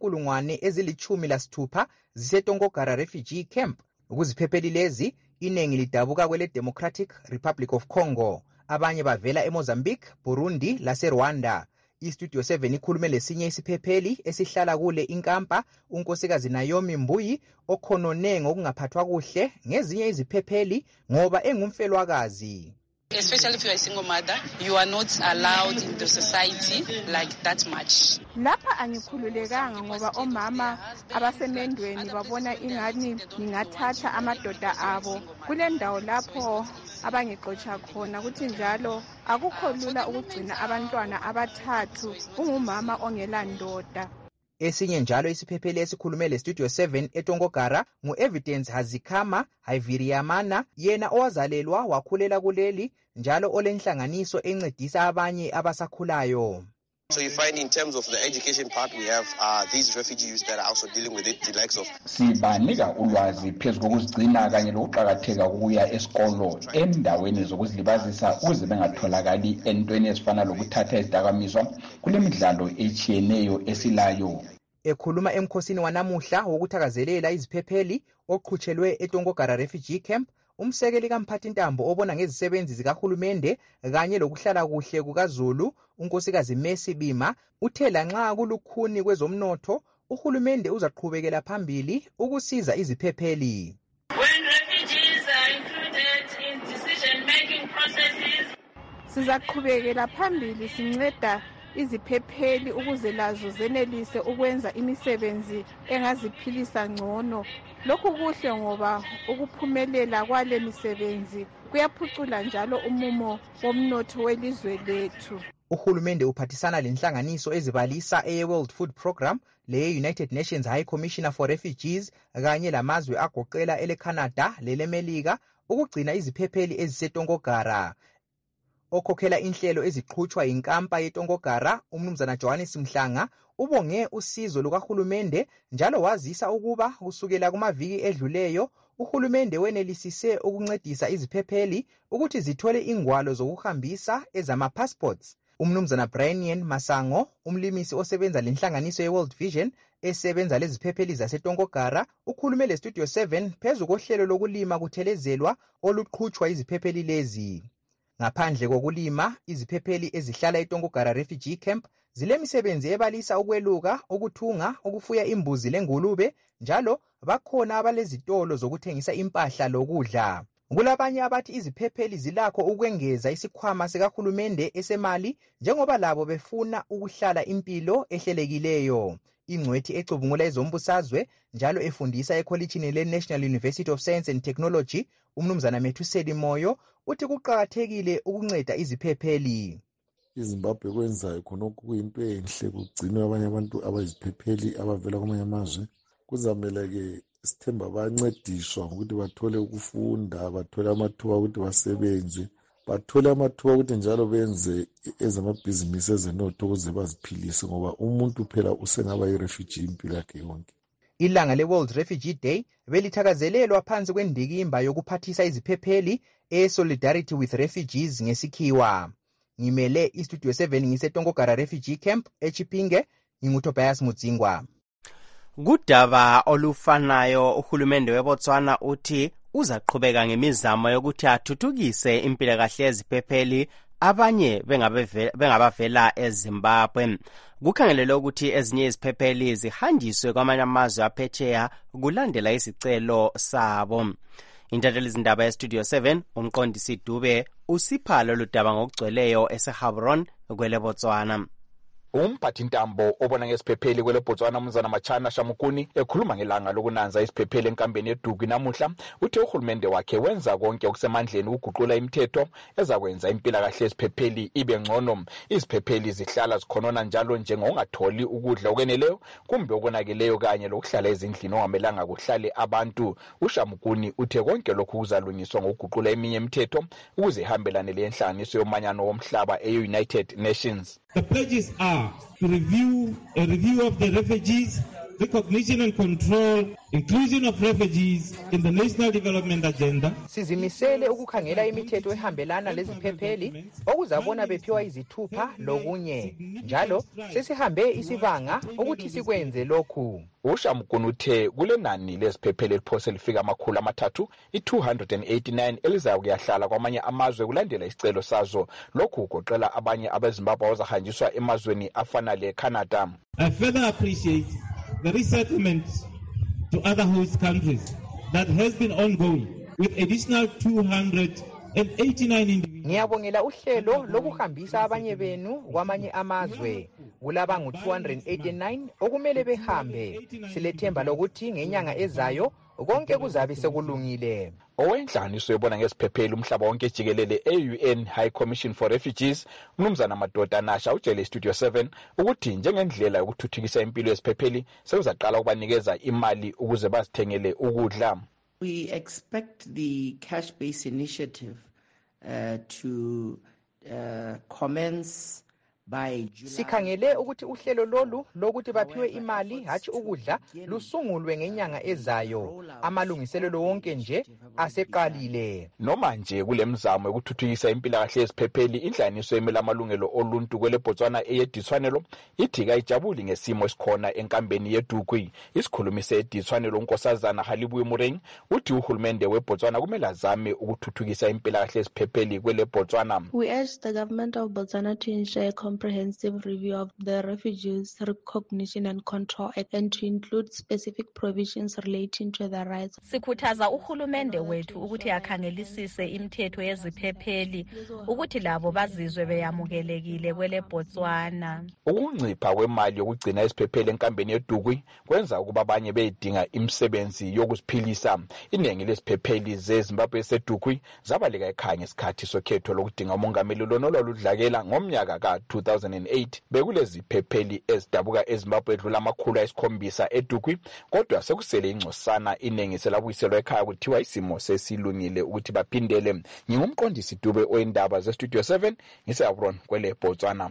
16,000 ziseTongogara Refugee Camp. Ukuziphepheli lezi iningi lidabuka kwele Democratic Republic of Congo, abanye bavela eMozambique, Burundi laseRwanda. iStudio 7 ikhulume lesinye isiphepheli esihlala kule inkampa, unkosikazi Naomi Mbuyi, okhonone ngokungaphathwa kuhle ngezinye iziphepheli ngoba engumfelwakazi. Especially if you are a single mother, you are not allowed in the society like that much. Lapha angikhululekanga ngoba omama abasemendweni babona ingani ngingathatha amadoda abo. Kule ndawo lapho abangixotsha khona ukuthi njalo akukho lula ukugcina abantwana abathathu ungumama ongela ndoda. Esinye njalo isiphepheli esikhulume leStudio 7 eTongogara ngu-Evidence Hazikhama Haiviriamana, yena owazalelwa wakhulela kuleli njalo olenhlanganiso encedisa abanye abasakhulayo. So you find in terms of the education part, we have these refugees that are also dealing with it, the likes of sibanika ulwazi phezu kokuzigcina kanye lokuqakatheka kokuya esikolo endaweni zokuzilibazisa ukuze bengatholakali entweni ezifana lokuthatha izidakamizwa kule midlalo etshiyeneyo esilayo. Ekhuluma emkhosini wanamuhla wokuthakazelela iziphepheli oqhutshelwe eTongogara Refugee Camp, umsekeli kamphathintambo obona ngezisebenzi zikahulumende kanye lokuhlala kuhle kukaZulu, unkosikazi Messi Bima, uthe lanxa kulukhuni kwezomnotho uhulumende uzaqhubekela phambili ukusiza iziphepheli. When refugees are included in decision-making processes, sizaqhubekela phambili sinceda iziphepheli ukuze lazo zenelise ukwenza imisebenzi engaziphilisa ngcono. Lokhu kuhle ngoba ukuphumelela kwale misebenzi kuyaphucula njalo umumo womnotho welizwe lethu. Uhulumende uphathisana lenhlanganiso ezibalisa eye-World Food Program, leye-United Nations High Commissioner for Refugees kanye lamazwe agoqela ele-Canada lele-Melika ukugcina iziphepheli ezisetongogara. Okhokhela inhlelo eziqhutshwa yinkampa yetongogara, umnumzana Johannes Mhlanga, ubonge usizo lukahulumende njalo wazisa ukuba kusukela kumaviki edluleyo uhulumende wenelisise ukuncedisa iziphepheli ukuthi zithole ingwalo zokuhambisa ezama-passports. Umnumzana Brian Masango, umlimisi osebenza lenhlanganiso ye-World Vision esebenza leziphepheli zasetongogara, ukhulume le-Studio 7 phezu kohlelo lokulima kuthelezelwa oluqhutshwa iziphepheli lezi. Ngaphandle kokulima, iziphepheli ezihlala eTongogara Refugee Camp zilemisebenzi ebalisa ukweluka, ukuthunga, ukufuya imbuzi lengulube, njalo bakhona abalezitolo zokuthengisa impahla lokudla. Kulabanye abathi iziphepheli zilakho ukwengeza isikhwama sikahulumende esemali njengoba labo befuna ukuhlala impilo ehlelekileyo. Ingcwethi ecubungula ezombusazwe njalo efundisa ekholitshini le-National University of Science and Technology, umnumzana Methuseli Moyo, uthi kuqakathekile ukunceda iziphepheli. iZimbabwe kwenzayo khonokho kuyinto enhle, kugcinwe abanye abantu abayiziphepheli abavela kwamanye amazwe. Kuzamele-ke sithemba bayancediswa ukuthi bathole ukufunda, bathole amathuba ukuthi basebenze, bathole amathuba ukuthi njalo benze ezamabhizinisi ezenotho ukuze baziphilise, ngoba umuntu phela usengaba yi-refugee impilo yakhe yonke. Ilanga le-World Refugee Day belithakazelelwa phansi kwendikimba yokuphathisa iziphepheli e-Solidarity with Refugees ngesikhiwa. Ngimele iStudio 7 ngisetongogara Refugee Camp eChipinge, nginguTobias Mudzingwa. Kudaba olufanayo uhulumende weBotswana uthi uzaqhubeka ngemizamo yokuthi athuthukise impilakahle yeziphepheli abanye bengabavela eZimbabwe. Kukhangelelwe ukuthi ezinye iziphepheli zihanjiswe kwamanye amazwe aphetsheya kulandela isicelo sabo. Intatheli zindaba yeStudio 7 umqondisi Dube usipha lolu daba ngokugcweleyo eseHabron kwele Botswana. Umphathintambo obona ngesiphepheli kwele Botswana umnumzana Machana Shamukuni ekhuluma ngelanga lokunanza isiphepheli enkambeni yeDugu namuhla uthi uhulumende wakhe wenza konke okusemandleni ukuguqula imithetho ezakwenza impilakahle yesiphepheli ibe ngcono. Iziphepheli zihlala zikhonona njalo njengongatholi ukudla okweneleyo kumbe okonakeleyo kanye lokuhlala ezindlini ongamelanga kuhlale abantu. Ushamukuni uthe konke lokhu kuzalungiswa ngokuguqula eminye imithetho ukuze ihambelane lenhlanganiso yomanyano womhlaba e-United Nations. The pledges are to review of the refugees, recognition and control, inclusion of refugees in the National Development Agenda. Sizimisele ukukhangela imithetho ehambelana leziphepheli okuzabona bephiwa izithupha lokunye. Njalo sesihambe isibanga ukuthi sikwenze lokhu. Ushamukuni uthe kule nani leziphepheli eliphose lifika 300 i-289 elizayo kuyahlala kwamanye amazwe kulandela isicelo sazo. Lokhu kugoqela abanye abeZimbabwe abazahanjiswa emazweni afana le-Canada. I further appreciate the resettlement to other host countries that has been ongoing with additional 289 individuals. Ngiyabongela uhlelo lokuhambisa abanye benu kwamanye amazwe. Kulaba ngu-289 okumele behambe. Silethemba lokuthi ngenyanga ezayo konke kuzabe sekulungile. Owenhlanganiso yebona ngesiphepheli umhlaba wonke jikelele e-UN High Commission for Refugees umnumzana Madoda Nasha utshele iStudio 7 ukuthi njengendlela yokuthuthukisa impilo yesiphepheli sekuzaqala ukubanikeza imali ukuze bazithengele ukudla. We expect the cash-based initiative to commence by July. Sikhangele ukuthi uhlelo lolu lokuthi baphiwe imali hathi ukudla lusungulwe ngenyanga ezayo. Amalungiselelo wonke nje aseqalile. Noma nje kulemzamo yokuthuthukisa impilakahle yesiphepheli inhlanganiso emela amalungelo oluntu kwele Botswana eyediswanelo ithi kayijabuli ngesimo esikhona enkambeni yeDugu. Isikhulumi sediswanelo uNkosazana Halibuye Mureng uthi uhulumende weBotswana kumele azame ukuthuthukisa impilakahle yesiphepheli kwele Botswana. We urge the government of Botswana to ensure comprehensive review of the Refugees Recognition and Control Act and to include specific provisions relating to the rights. Sikhuthaza uhulumende wethu ukuthi akhangelisise imithetho yeziphepheli ukuthi labo bazizwe beyamukelekile kwele Botswana. Ukuncipha kwemali yokugcina isiphepheli enkambeni yeDugwi kwenza ukuba abanye beyidinga imisebenzi yokuziphilisa. Iningi lesiphepheli zeZimbabwe eseDugwi zabaleka ekhaya ngesikhathi sokhetho lokudinga umongameli oludlakela ngomnyaka ka-2008. Bekulezi phepheli ezidabuka eZimbabwe edlula 700 eDugwi, kodwa sekusele ingcosana iningi selabuyiselwa ekhaya kuthiwa isimo sesilungile ukuthi baphindele. Ngingumqondisi Dube oyindaba zeStudio 7 ngiseAbron kwele Botswana.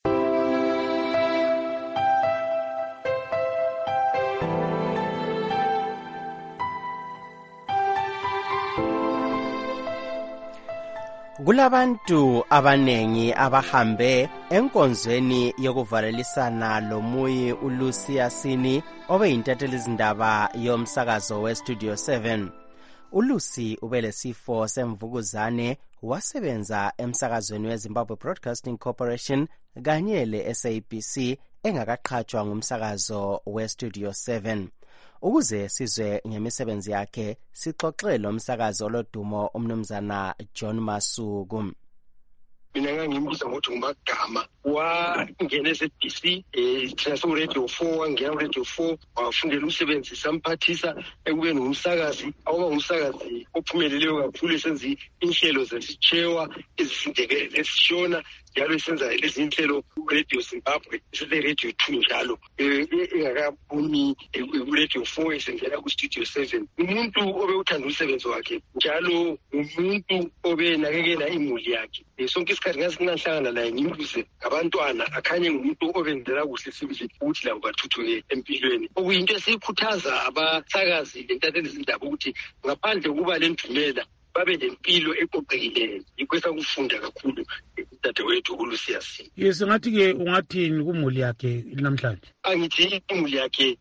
Kulabantu abanengi abahambe enkonzweni yokuvalelisana loMuyi uLucy Yasini obeyintatheli izindaba yomsakazo weStudio 7. uLucy ubelesifo semvukuzane, wasebenza emsakazweni weZimbabwe Broadcasting Corporation kanye leSABC engakaqhatshwa ngumsakazo weStudio 7. Ukuze sizwe ngemisebenzi yakhe, sixoxe lo msakazo lodumo umnumzana John Masuku. Mina ngangimbuza ngokuthi ngumagama wangena eSABC thina Radio 4 wangena Radio 4 wafundela umsebenzi samphathisa ekubeni ngumsakazi awuba ngumsakazi ophumeleleyo kakhulu esenza inhlelo zesichewa ezifundeke lesishona njalo esenza lezi inhlelo Radio Zimbabwe sele Radio 2 njalo engakaphumi Radio 4 esengena kuStudio 7. Umuntu obewuthanda umsebenzi wakhe njalo umuntu obenakekela imuli yakhe. Sonke isikhathi ngasingahlangana naye ngimbuze abantwana akhanye ngumuntu obenzela kuhle sibili ukuthi labo bathuthuke empilweni. Okuyinto esikhuthaza abasakazi lentatheli izindaba ukuthi ngaphandle kuba lendumela babe lempilo eqoqekileyo. Ikwesa kufunda kakhulu dadewethu uLucy Yasini. Yes, ngathi-ke ungathini kumuli yakhe namhlanje? Angithi imuli yakhe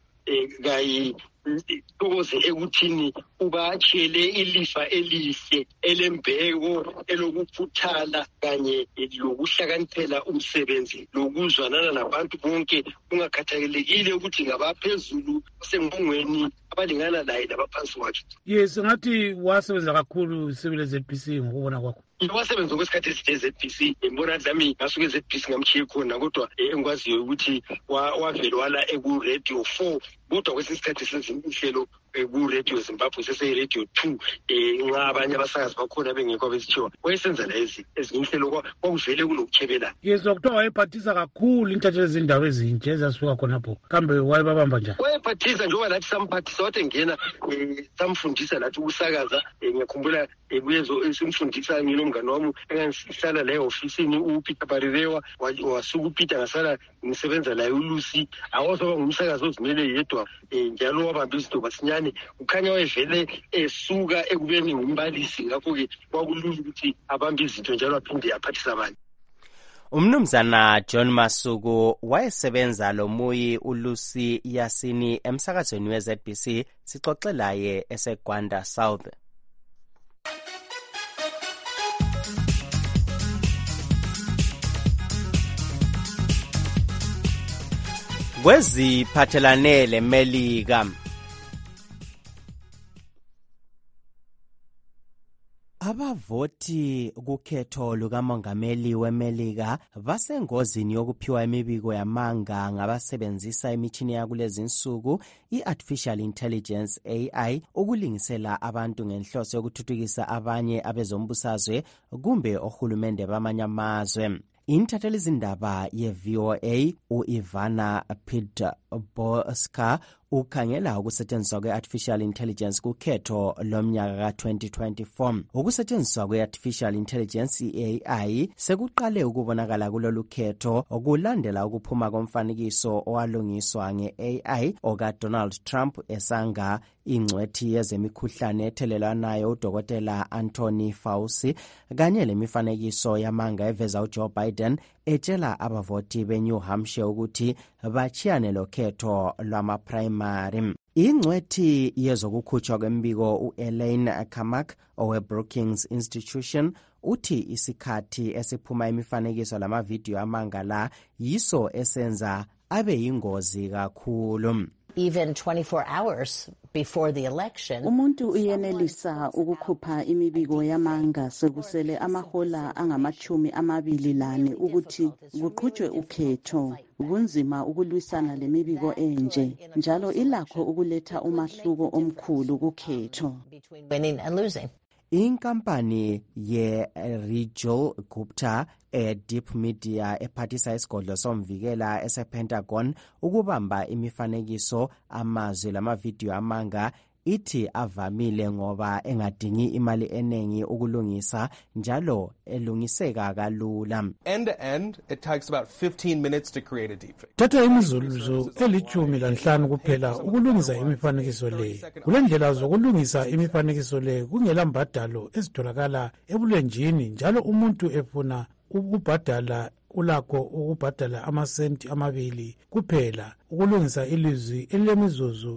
tokoze ekuthini ubachele ilifa elihle elembeko elokuphuthala kanye lokuhlakaniphela umsebenzi lokuzwanana nabantu bonke kungakhathalekile ukuthi ngabaphezulu sengongweni abalingana naye labaphansi kwakhe. Yes, ngathi wasebenza kakhulu sibile ZBC ngokubona kwakho. Wasebenza kwesikhathi eside ZBC ngibona dlami ngasuke ZBC ngamchiye khona kodwa engikwaziyo ukuthi wavele wala eku-Radio 4 kodwa kwesinye isikhathi senza inhlelo ku-Radio Zimbabwe sese-Radio 2 nxa abanye abasakazi bakhona bengekho besithiwa wayesenza la ezinye inhlelo kwakuvele kunokutyebelana. Yes, wakuthiwa wayephathisa kakhulu intatheli ezindawo ezintsha ezasuka khonapho, kambe wayebabamba njani? Wayephathisa njengoba lathi samphathisa wathi ngena samfundisa lathi ukusakaza. Ngiyakhumbula kuyezo simfundisa nginomngane wami engasihlala la e-ofisini uPeter Barirewa wasuka uPeter ngasala ngisebenza la uLucy awozoba ngumsakazi ozimele yedwa njalo wabamba izinto basinyane ukhanya wayevele esuka ekubeni ngumbalisi ngakho-ke kwakulula ukuthi abambe izinto njalo aphinde aphathisa abanye. Umnumzana John Masuku wayesebenza loMuyi uLucy Yasini emsakazweni weZBC. Sixoxe laye eseGwanda South. Kweziphathelane leMelika, abavoti kukhetho lukamongameli weMelika basengozini yokuphiwa imibiko yamanga ngabasebenzisa imitshini yakulezi insuku i-Artificial Intelligence AI ukulingisela abantu ngenhloso yokuthuthukisa abanye abezombusazwe kumbe ohulumende bamanye amazwe. Intatheli izindaba ye-VOA u-Ivana Pidboska ukhangela ukusetshenziswa kwe-artificial intelligence kukhetho lomnyaka ka-2024. Ukusetshenziswa kwe-artificial intelligence AI sekuqale ukubonakala kulolu khetho okulandela ukuphuma komfanekiso owalungiswa nge-AI okaDonald Trump esanga ingcwethi yezemikhuhlane ethelelwanayo uDokotela Anthony Fauci kanye lemifanekiso yamanga eveza uJoe Biden etshela abavoti beNew Hampshire ukuthi bachiyane lokhetho lwama-primary. Ingcwethi yezokukhutshwa kwembiko u-Elaine Kamak owe-Brookings Institution uthi isikhathi esiphuma imifanekiso lamavidiyo amanga la yiso esenza abe yingozi kakhulu. Even 24 hours before the election, umuntu uyenelisa ukukhupha imibiko yamanga sekusele amahola angama-24 ukuthi kuqhutshwe ukhetho. Kunzima ukulwisana lemibiko enje, njalo ilakho ukuletha umahluko omkhulu kukhetho. between winning and losing. Inkampani ye-Rachel Gupta Deep Media ephathisa isigodlo somvikela ese-Pentagon ukubamba imifanekiso, amazwi lamavidiyo amanga ithi avamile ngoba engadingi imali eningi ukulungisa njalo elungiseka kalula. End to end, it takes about 15 minutes to create a deepfake. Thatha imizuzu 15 kuphela ukulungisa imifanekiso le. Kulendlela zokulungisa imifanekiso le kungela mbadalo ezitholakala ebulenjini, njalo umuntu efuna ukubhadala ulakho ukubhadala amasenti 2 kuphela ukulungisa ilizwi elilemizuzu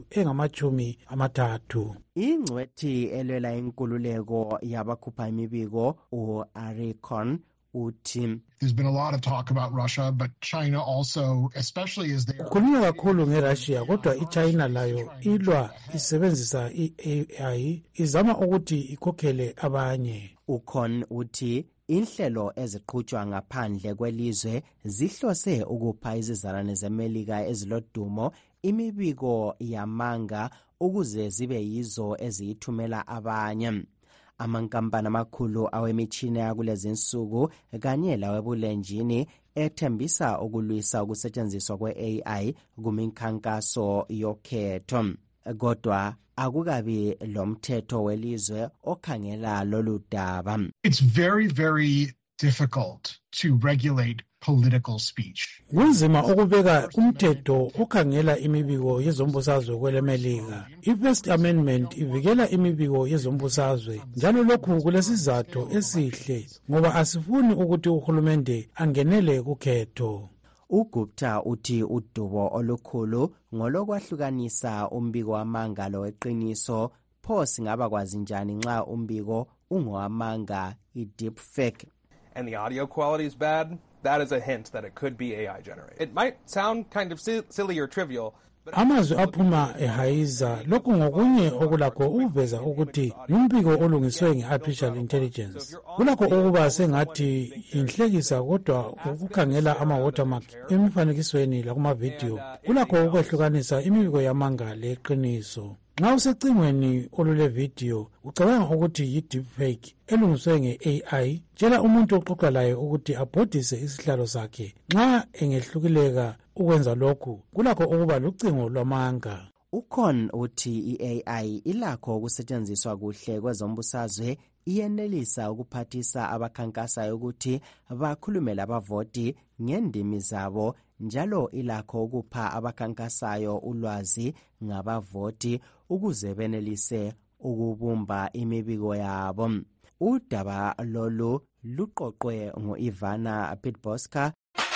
engama-30. Ingcwethi elwela inkululeko yabakhupha imibiko u-Aricon uthi there's been a lot of talk about Russia, but China also, especially as they kukhulunywa kakhulu ngeRussia, kodwa iChina layo ilwa isebenzisa i-AI izama ukuthi ikhokhele abanye. Ukhon uthi inhlelo eziqhutshwa ngaphandle kwelizwe zihlose ukupha izizalwane zeMelika ezilodumo imibiko yamanga ukuze zibe yizo eziyithumela abanye. Amankampani amakhulu awemitshina yakulezi nsuku kanye lawebulenjini ethembisa ukulwisa ukusetshenziswa kwe-AI kumikhankaso yokhetho, kodwa akukabi lomthetho welizwe okhangela lolu daba. It's very, very difficult to regulate political speech. Kunzima ukubeka umthetho okhangela imibiko yezombusazwe kwelemelika. I-First Amendment ivikela imibiko yezombusazwe, njalo lokhu kulesizathu esihle ngoba asifuni ukuthi uhulumende angenele kukhetho. uGupta uthi udubo olukhulu ngolokwahlukanisa umbiko wamanga weqiniso. Pho singaba kwazi njani nxa umbiko ungowamanga i-deepfake? And the audio quality is bad, that is a hint that it could be AI generated. It might sound kind of silly or trivial, amazwi aphuma ehayiza lokhu ngokunye okulakho ukuveza ukuthi umbiko olungiswe nge-artificial intelligence. Kulakho ukuba sengathi inhlekisa, kodwa ukukhangela ama-watermark emifanekisweni lakumavidiyo kulakho ukwehlukanisa imibiko yamanga leqiniso. Nxa usecingweni olulevidiyo ucabanga ukuthi yi-deepfake elungiswe nge-AI, tshela umuntu oxoxa laye ukuthi abhodise isihlalo sakhe. Nxa engehlukileka ukwenza lokhu kulakho ukuba lucingo lwamanga. Ukhon uthi i-AI ilakho ukusetshenziswa kuhle kwezombusazwe, iyenelisa ukuphathisa abakhankasayo ukuthi bakhulume labavoti ngendimi zabo, njalo ilakho ukupha abakhankasayo ulwazi ngabavoti ukuze benelise ukubumba imibiko yabo. Udaba lolu luqoqwe ngo-Ivana Pitboska.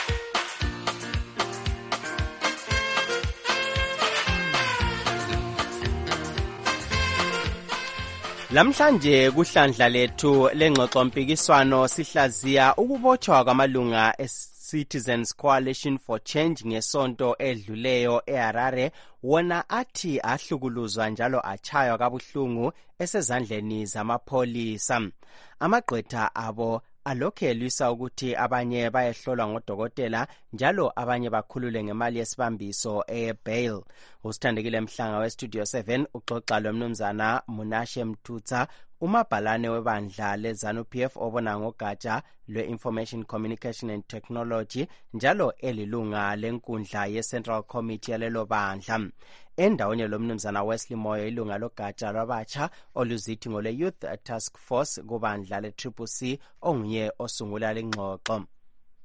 Lamhlanje kuhlandla lethu lengxoxo mpikiswano sihlaziya ukubotshwa kwamalunga Citizens Coalition for Change ngesonto edluleyo eHarare, wona athi ahlukuluzwa njalo achaywa kabuhlungu esezandleni zamapholisa. Amagqwetha abo alokhe elwisa ukuthi abanye bayehlolwa ngodokotela njalo abanye bakhulule ngemali yesibambiso e-bail. Usithandekile Mhlanga weStudio 7 uxoxa lomnumzana Munashe Mthutsa, umabhalane webandla leZANU-PF obona ngogatsha lwe-Information Communication and Technology njalo elilunga lenkundla ye-Central Committee yalelo bandla. Endaweni lomnumzana Wesley Moyo ilunga logatsha lwabatsha oluzithi ngole Youth Task Force kubandla le-CCC onguye osungula lengxoxo.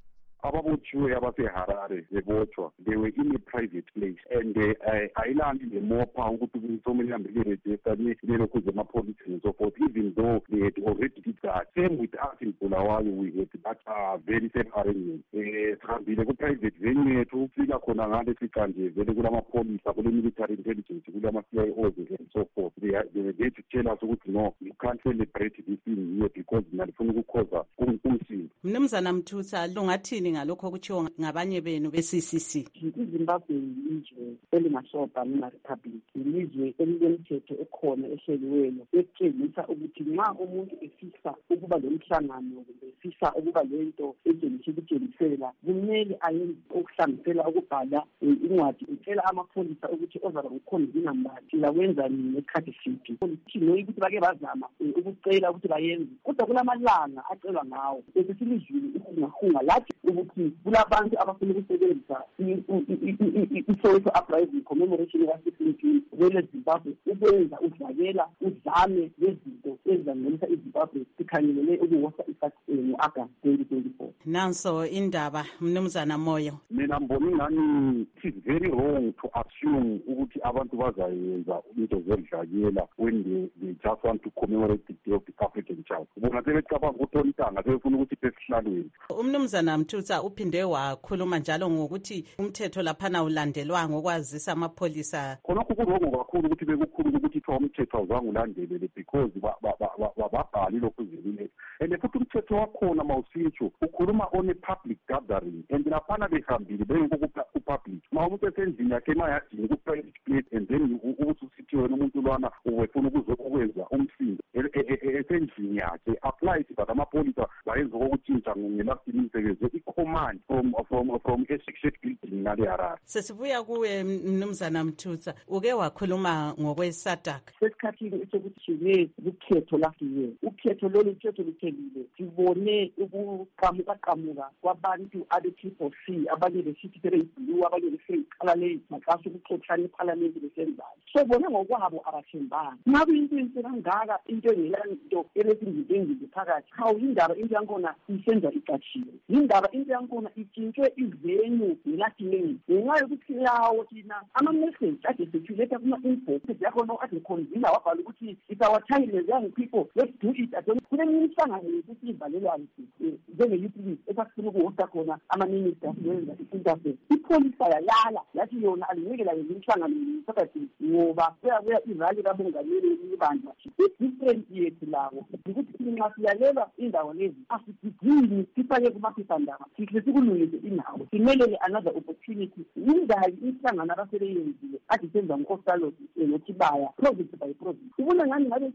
ababotshiweyo abaseharare bebotshwa they were in a private place and ayilandi lemopha ukuthi somele ihambe lirejista lelokhu zemapolicing and so forth, even though they had already did that. Same with us in Bulawayo, we had that very same arrangement. Sihambile ku-private venue yethu fika khona ngale fika nje vele kulamapholisa kule-military intelligence kulama-CIOs and so forth. They were there to tell us ukuthi no, you can't celebrate this thing here because nalifuna ukukhoza umsindo. Mnumzana Mthutha, lungathini ngalokho okutshiwo ngabanye benu be-CCC? iZimbabwe yilizwe elingasobha nima-republic, yilizwe elilemthetho ekhona ehleliweyo etshengisa ukuthi nxa umuntu efisa ukuba lomhlangano kumbe efisa ukuba lento etshengisa kumele ayenze okuhlanganisela ukubhala incwadi utshela amapholisa ukuthi ozaba ngukhonzina mbali silawenza nini ekhadi fiti noyi ukuthi bake bazama ukucela ukuthi bayenze kodwa kulamalanga acelwa ngawo esesilizwini ihungahunga lathi ukuthi kulabantu abafuna ukusebenzisa i-social uprising commemoration ka-16 kwele Zimbabwe ukwenza udlakela uzame lezinto ezizangenisa iZimbabwe sikhangelele ukuhosta ngo-August 2024. Nanso indaba Mnumzana Moyo. Mina mbona ingani it is very wrong to assume ukuthi abantu bazayenza into zodlakela when they just want to commemorate the day of the African child. Bona sebecabanga ukuthi ontanga sebefuna ukuthi besihlalweni. Umnumzana Mthutha uphinde wakhuluma njalo ngokuthi umthetho laphana ulandelwa ngokwazisa amapholisa. Khonokho kurongo kakhulu ukuthi bekukhulu ukuthi umthetho awuzange ulandelele because babhali lokhu zilile. And futhi umthetho wakhona mawusitsho ukhuluma on a public gathering and laphana behambile ku-public. Ma umuntu esendlini yakhe mayadini ku-private place and then ukuthi usithi wena umuntu lwana ufuna ukwenza umsindo esendlini yakhe apply but amapholisa bayenza okutshintsha ngelast imisebenzi i-command from a building ngale Harare. Sesibuya kuwe Mnumzana Mthutha, uke wakhuluma ngokweSADC. Sesikhathini esokuthi sibe ukhetho lafiye. Ukhetho lolu ukhetho luthelile. Sibone ukuqamuka kwabantu abe-Triple C, abanye besithi sebeyiblue, abanye beseyiqala le maqaso ukuxoxana eParliament besenzayo. Sobona ngokwabo abathembani. Ngabe into kangaka into engelanto elesindingengile phakathi. Hawu indaba into yakhona isenza icatshiwe. Indaba into yakhona itshintshwe ivenue ngelatineni. Ngenxa yokuthi lawo thina ama-message ade circulate kuma-inbox yakhona ade khonzila wabhala ukuthi it's our time as young people, let's do it. Kuneminye imihlangano yokuthi ivalelwane njenge-youth league esasifuna ukuhosta khona ama-minister wenza i-interface. Ipholisa yalala yathi yona alinikela yenza imihlangano phakathi ngoba kuyabuya irali kabongameli ibandla. I-different yethu lawo ukuthi nxa siyalela indawo lezi asigidini sifake kumaphephandaba sihle sikulungise indawo simelele another opportunity. Indayi imihlangano abasebeyenzile ade senza ngo-Ostalosi noThibaya province by province. Ubona ngani ngabe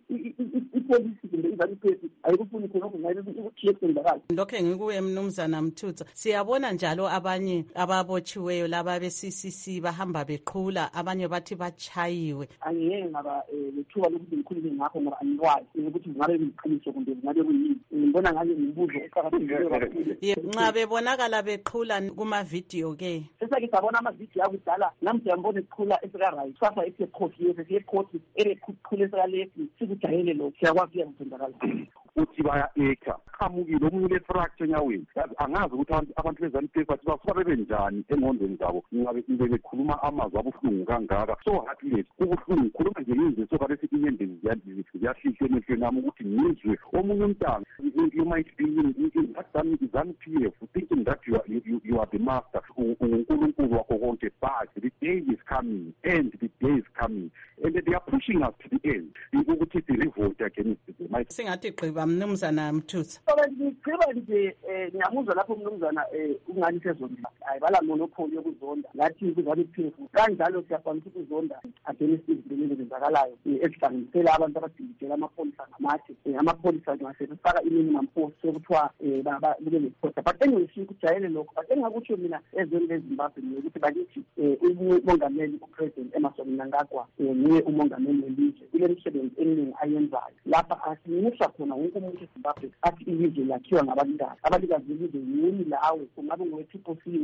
ipolisi kumbe izaliphethi ayikufuni khonokho ngabe ukuthi yesenzakala. Lokho ngikuwe Mnumzana Mthutha, siyabona njalo abanye ababotshiweyo laba be-CCC bahamba beqhula, abanye bathi bachayiwe. Angeke ngaba lethuba lokuthi ngikhulume ngakho ngoba angikwazi ukuthi ngabe ngiqiniso kumbe ngabe kuyini. Ngibona ngabe ngibuzo eqhakathekile kakhulu. Nxa bebonakala beqhula kuma-video ke sesake sabona ama-video akudala namhlanje yambona eqhula esika-right sasa esekhosi yethu siyekhoti eqhula esika-left sikujayele lokho siyakwazi kuyangithembakala uthi baya-ekha qhamukile omunye ule-fracture enyaweni. Angazi ukuthi abantu bezanipesi bathi basuka bebe njani engqondweni zabo ngabe bekhuluma amazwi abuhlungu kangaka. So heartless kubuhlungu khuluma nje ngizwe so kade sithi inyembezi ziyahlihle emehlweni ami ukuthi ngizwe omunye umntanga you might be in that ZANU-PF thinking that you are the master uNkulunkulu wakho konke, but the day is coming and the day is coming and they are pushing us to the end ukuthi si-revolt against them. Singathi gqiba Mnumzana Mthutha. Ngigqiba nje ngiyamuzwa lapho Mnumzana ungani sezonda ayibala monopoli yokuzonda ngathi kuzaliphefu kanjalo siyakwanisa ukuzonda against izinto ezenzakalayo ezihlanganisela abantu abadingidela amapholisa ngamathi amapholisa ngasebenzisa i-minimum force sokuthiwa kube nephosta but engiyishiya ukujayele lokho but engakutsho mina ezweni leZimbabwe ukuthi bakithi umongameli upresident Emmerson Mnangagwa niye umongameli welizwe kule misebenzi eminingi ayenzayo lapha asinyusha khona wonke umuntu eZimbabwe athi ilizwe lakhiwa ngabalikazi belizwe yini lawe kungabe ngowe-Triple C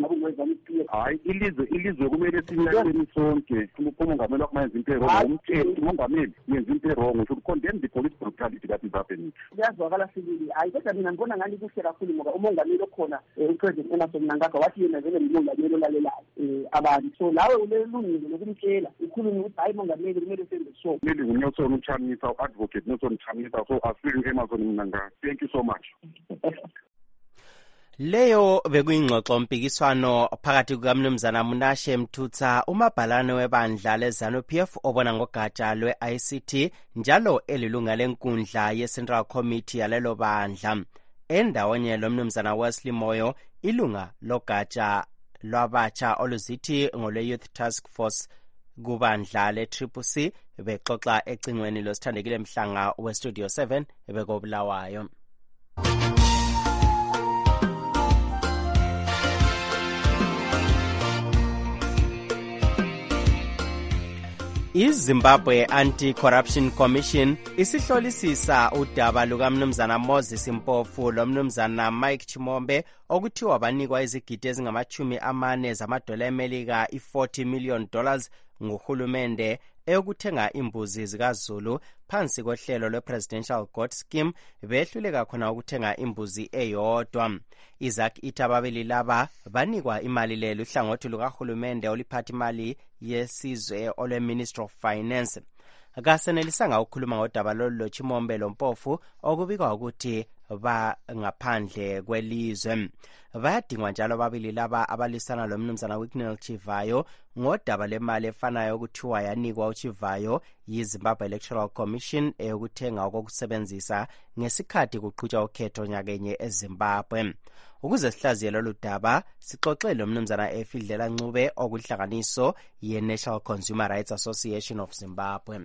kungwezani ipiye. Hayi ilizwe kumele sinyakeni sonke umongameli wakumayenza into erong umthetho umongameli yenza into erong should condemn the police brutality that is happening. Kuyazwakala sibili hayi kodwa mina ngibona ngani kuhle kakhulu ngoba umongameli okhona uPresident Emmerson Mnangagwa wathi yena vele umongameli olalelayo abantu so lawe ulelungile lokumtshela ukhuluma ukuthi hayi mongameli kumele senze so. Kumele nguNelson Chamisa advocate Nelson Chamisa so asifike Emmerson Mnangagwa. Thank you so much. Leyo bekuyingxoxo mpikiswano phakathi kukaMnumzana Munashe Mthutsa umabhalane webandla leZANU-PF obona ngogatsha lwe-ICT njalo elilunga lenkundla ye-Central Committee yalelo bandla. Endawonye loMnumzana Wesley Moyo ilunga logatsha lwabatsha oluzithi ngole-Youth Task Force kubandla le-CCC bexoxa ecingweni losithandekile Mhlanga we-Studio 7 bekobulawayo. iZimbabwe Anti-Corruption Commission isihlolisisa udaba lukaMnumzana Moses Mpofu loMnumzana Mike Chimombe okuthiwa banikwa izigidi ezingama-40 zamadola eMelika $40 million nguhulumende eyokuthenga imbuzi zikaZulu phansi kohlelo lwe-Presidential Goat Scheme behluleka khona ukuthenga imbuzi eyodwa. Isaac Itababili laba banikwa imali lelo uhlangothi lukahulumende oliphatha imali yesizwe olwe-Ministry of Finance. Akasenelisanga ukukhuluma ngodaba lolu loChimombe loMpofu okubikwa ukuthi bangaphandle kwelizwe. Bayadingwa njalo ababili laba abalisana loMnumzana Wicknell Chivayo ngodaba lemali efanayo ukuthiwa yanikwa uChivayo yiZimbabwe Electoral Commission eyokuthenga okokusebenzisa ngesikhathi kuqhutshwa ukhetho nyakenye eZimbabwe. Ukuze sihlaziye lolu daba sixoxe loMnumzana Efidlela Ncube okuhlanganiso ye-National Consumer Rights Association of Zimbabwe.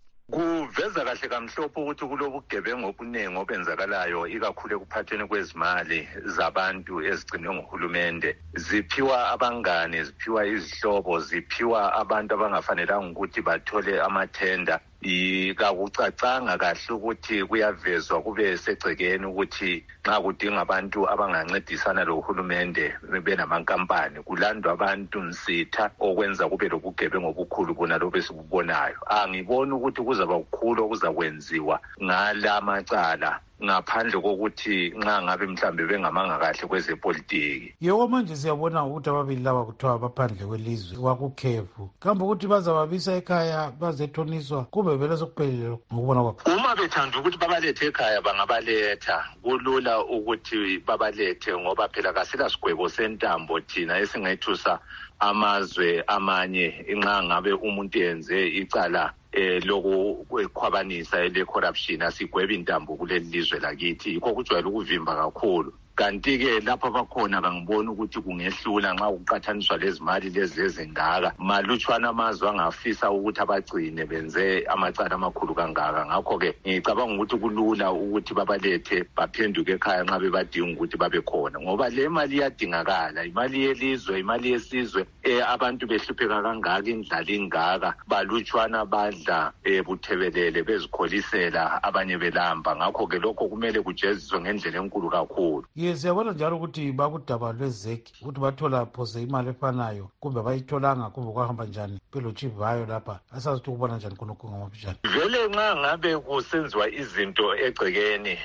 Kuveza kahle kamhlophe ukuthi kulobugebengu obuningi obenzakalayo ikakhulu ekuphatheni kwezimali zabantu ezigcinwe nguhulumende. Ziphiwa abangane, ziphiwa izihlobo, ziphiwa abantu abangafanelanga ukuthi bathole amathenda. Kakucacanga kahle ukuthi kuyavezwa kube segcekeni ukuthi nxa kudinga abantu abangancedisana lohulumende benamankampani kulandwa abantu nsitha okwenza kube lobugebengu obukhulu bona lobe sikubonayo. Angiboni ukuthi kuzaba kukhulu okuzakwenziwa ngala macala ngaphandle kokuthi nxa ngabe mhlambe bengamanga kahle kwezepolitiki. Yebo manje siyabona ukuthi ababili laba kuthiwa baphandle kwelizwe wakukhevu. Kambe ukuthi bazababisa ekhaya bazethoniswa kube vele sokuphelele ngokubona kwakho. Uma bethanda ukuthi babalethe ekhaya bangabaletha. Kulula ukuthi babalethe ngoba phela kasila sigwebo sentambo thina esingayithusa amazwe amanye nxa ngabe umuntu yenze icala lokukhwabanisa ele-corruption asigweba intambo kuleli lizwe lakithi. Yikho kujwayele ukuvimba kakhulu. Kanti-ke lapho bakhona bangibona ukuthi kungehlula nxa kuqathaniswa lezi mali lezi ezingaka. Malutshwana amazwe angafisa ukuthi abagcine benze amacala amakhulu kangaka. Ngakho-ke ngicabanga ukuthi kulula ukuthi babalethe baphenduke ekhaya nxa bebadinga ukuthi babe khona. Ngoba le mali iyadingakala, imali yelizwe, imali yesizwe, abantu behlupheka kangaka indlala ingaka, balutshwana badla buthebelele bezikholisela abanye belamba. Ngakho-ke lokho kumele kujeziswe ngendlela enkulu kakhulu. Siyabona njalo ukuthi bakudaba lwezeki ukuthi bathola phose imali efanayo kumbe bayitholanga kumbe kwahamba njani beloChivayo lapha asazi ukuthi kubona njani khonokho ngamaphi. Vele nxa ngabe kusenziwa izinto egcekeni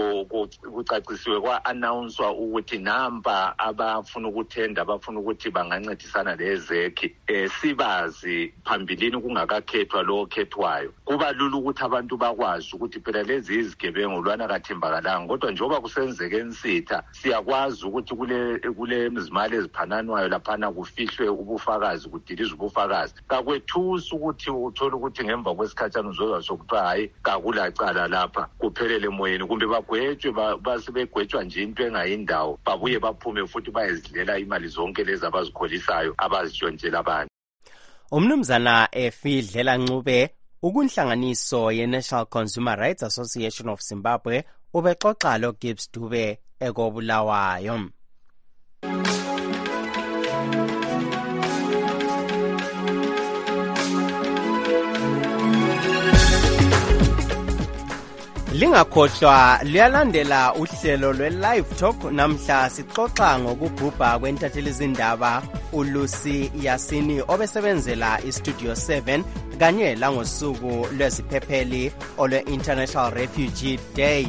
kucacisiwe kwa-announcwa ukuthi namba abafuna ukuthenda abafuna ukuthi bangancedisana lezeki sibazi phambilini kungakakhethwa lo okhethwayo. Kuba lula ukuthi abantu bakwazi ukuthi phela lezi izigebengu lwana kathembakalanga kodwa njengoba kusenzeke ensitha siyakwazi ukuthi kule mzimali eziphananwayo laphana kufihlwe ubufakazi kudilizwe ubufakazi. Kakwethusi ukuthi uthole ukuthi ngemva kwesikhathana uzozwa sokuthiwa hayi kakulacala lapha kuphelele emoyeni kumbe bagwetshwe basebegwetshwa nje into engayindawo babuye baphume futhi bayezidlela imali zonke lezi abazikholisayo abazitshontshela abantu. Umnumzana Efidlela Ncube ukunhlanganiso ye-National Consumer Rights Association of Zimbabwe ubexoxa loGibbs Dube ekobulawayo. Lingakhohlwa luyalandela uhlelo lwe-Live Talk. Namhla sixoxa ngokubhubha kwentatheli izindaba uLucy Yasini obesebenzela iStudio 7 kanye langosuku lweziphepheli olwe-International Refugee Day.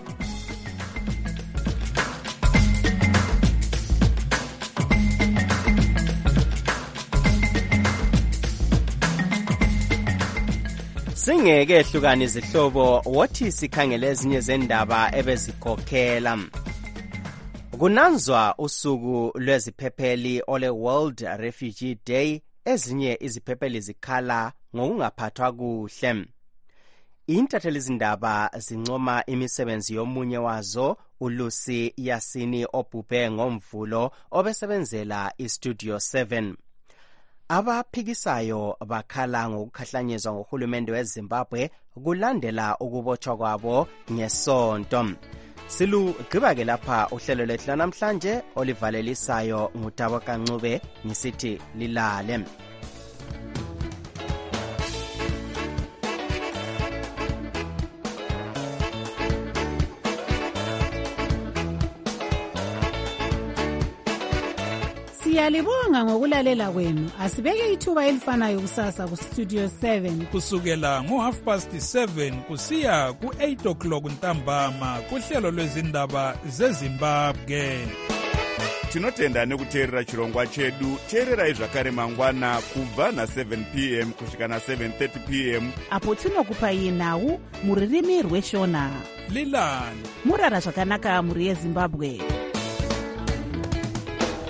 Singeke ehlukana izihlobo wothi sikhangele ezinye zendaba ebezikhokhela. Kunanzwa usuku lweziphepheli ole World Refugee Day, ezinye iziphepheli zikhala ngokungaphathwa kuhle. Intatheli izindaba zincoma imisebenzi yomunye wazo uLucy Yasini obhubhe ngoMvulo obesebenzela iStudio 7. Abaphikisayo bakhala ngokukhahlanyezwa ngohulumende weZimbabwe kulandela ukubotshwa kwabo ngeSonto. Silugqiba-ke lapha uhlelo lwethu namhlanje olivalelisayo nguTabo Kancube ngisithi lilale. Siyalibonga ngokulalela kwenu. Asibeke ithuba elifanayo kusasa kuStudio 7 kusukela ngo7:30 kusiya ku8 o'clock ntambama kuhlelo lwezindaba zeZimbabwe. Tinotenda nekuteerera chirongwa chedu. Teererai zvakare mangwana kubva na7 p.m. kusvika na7:30 p.m. apo tinokupai nhau muririmi rweshona. Lilani murara zvakanaka muri yeZimbabwe.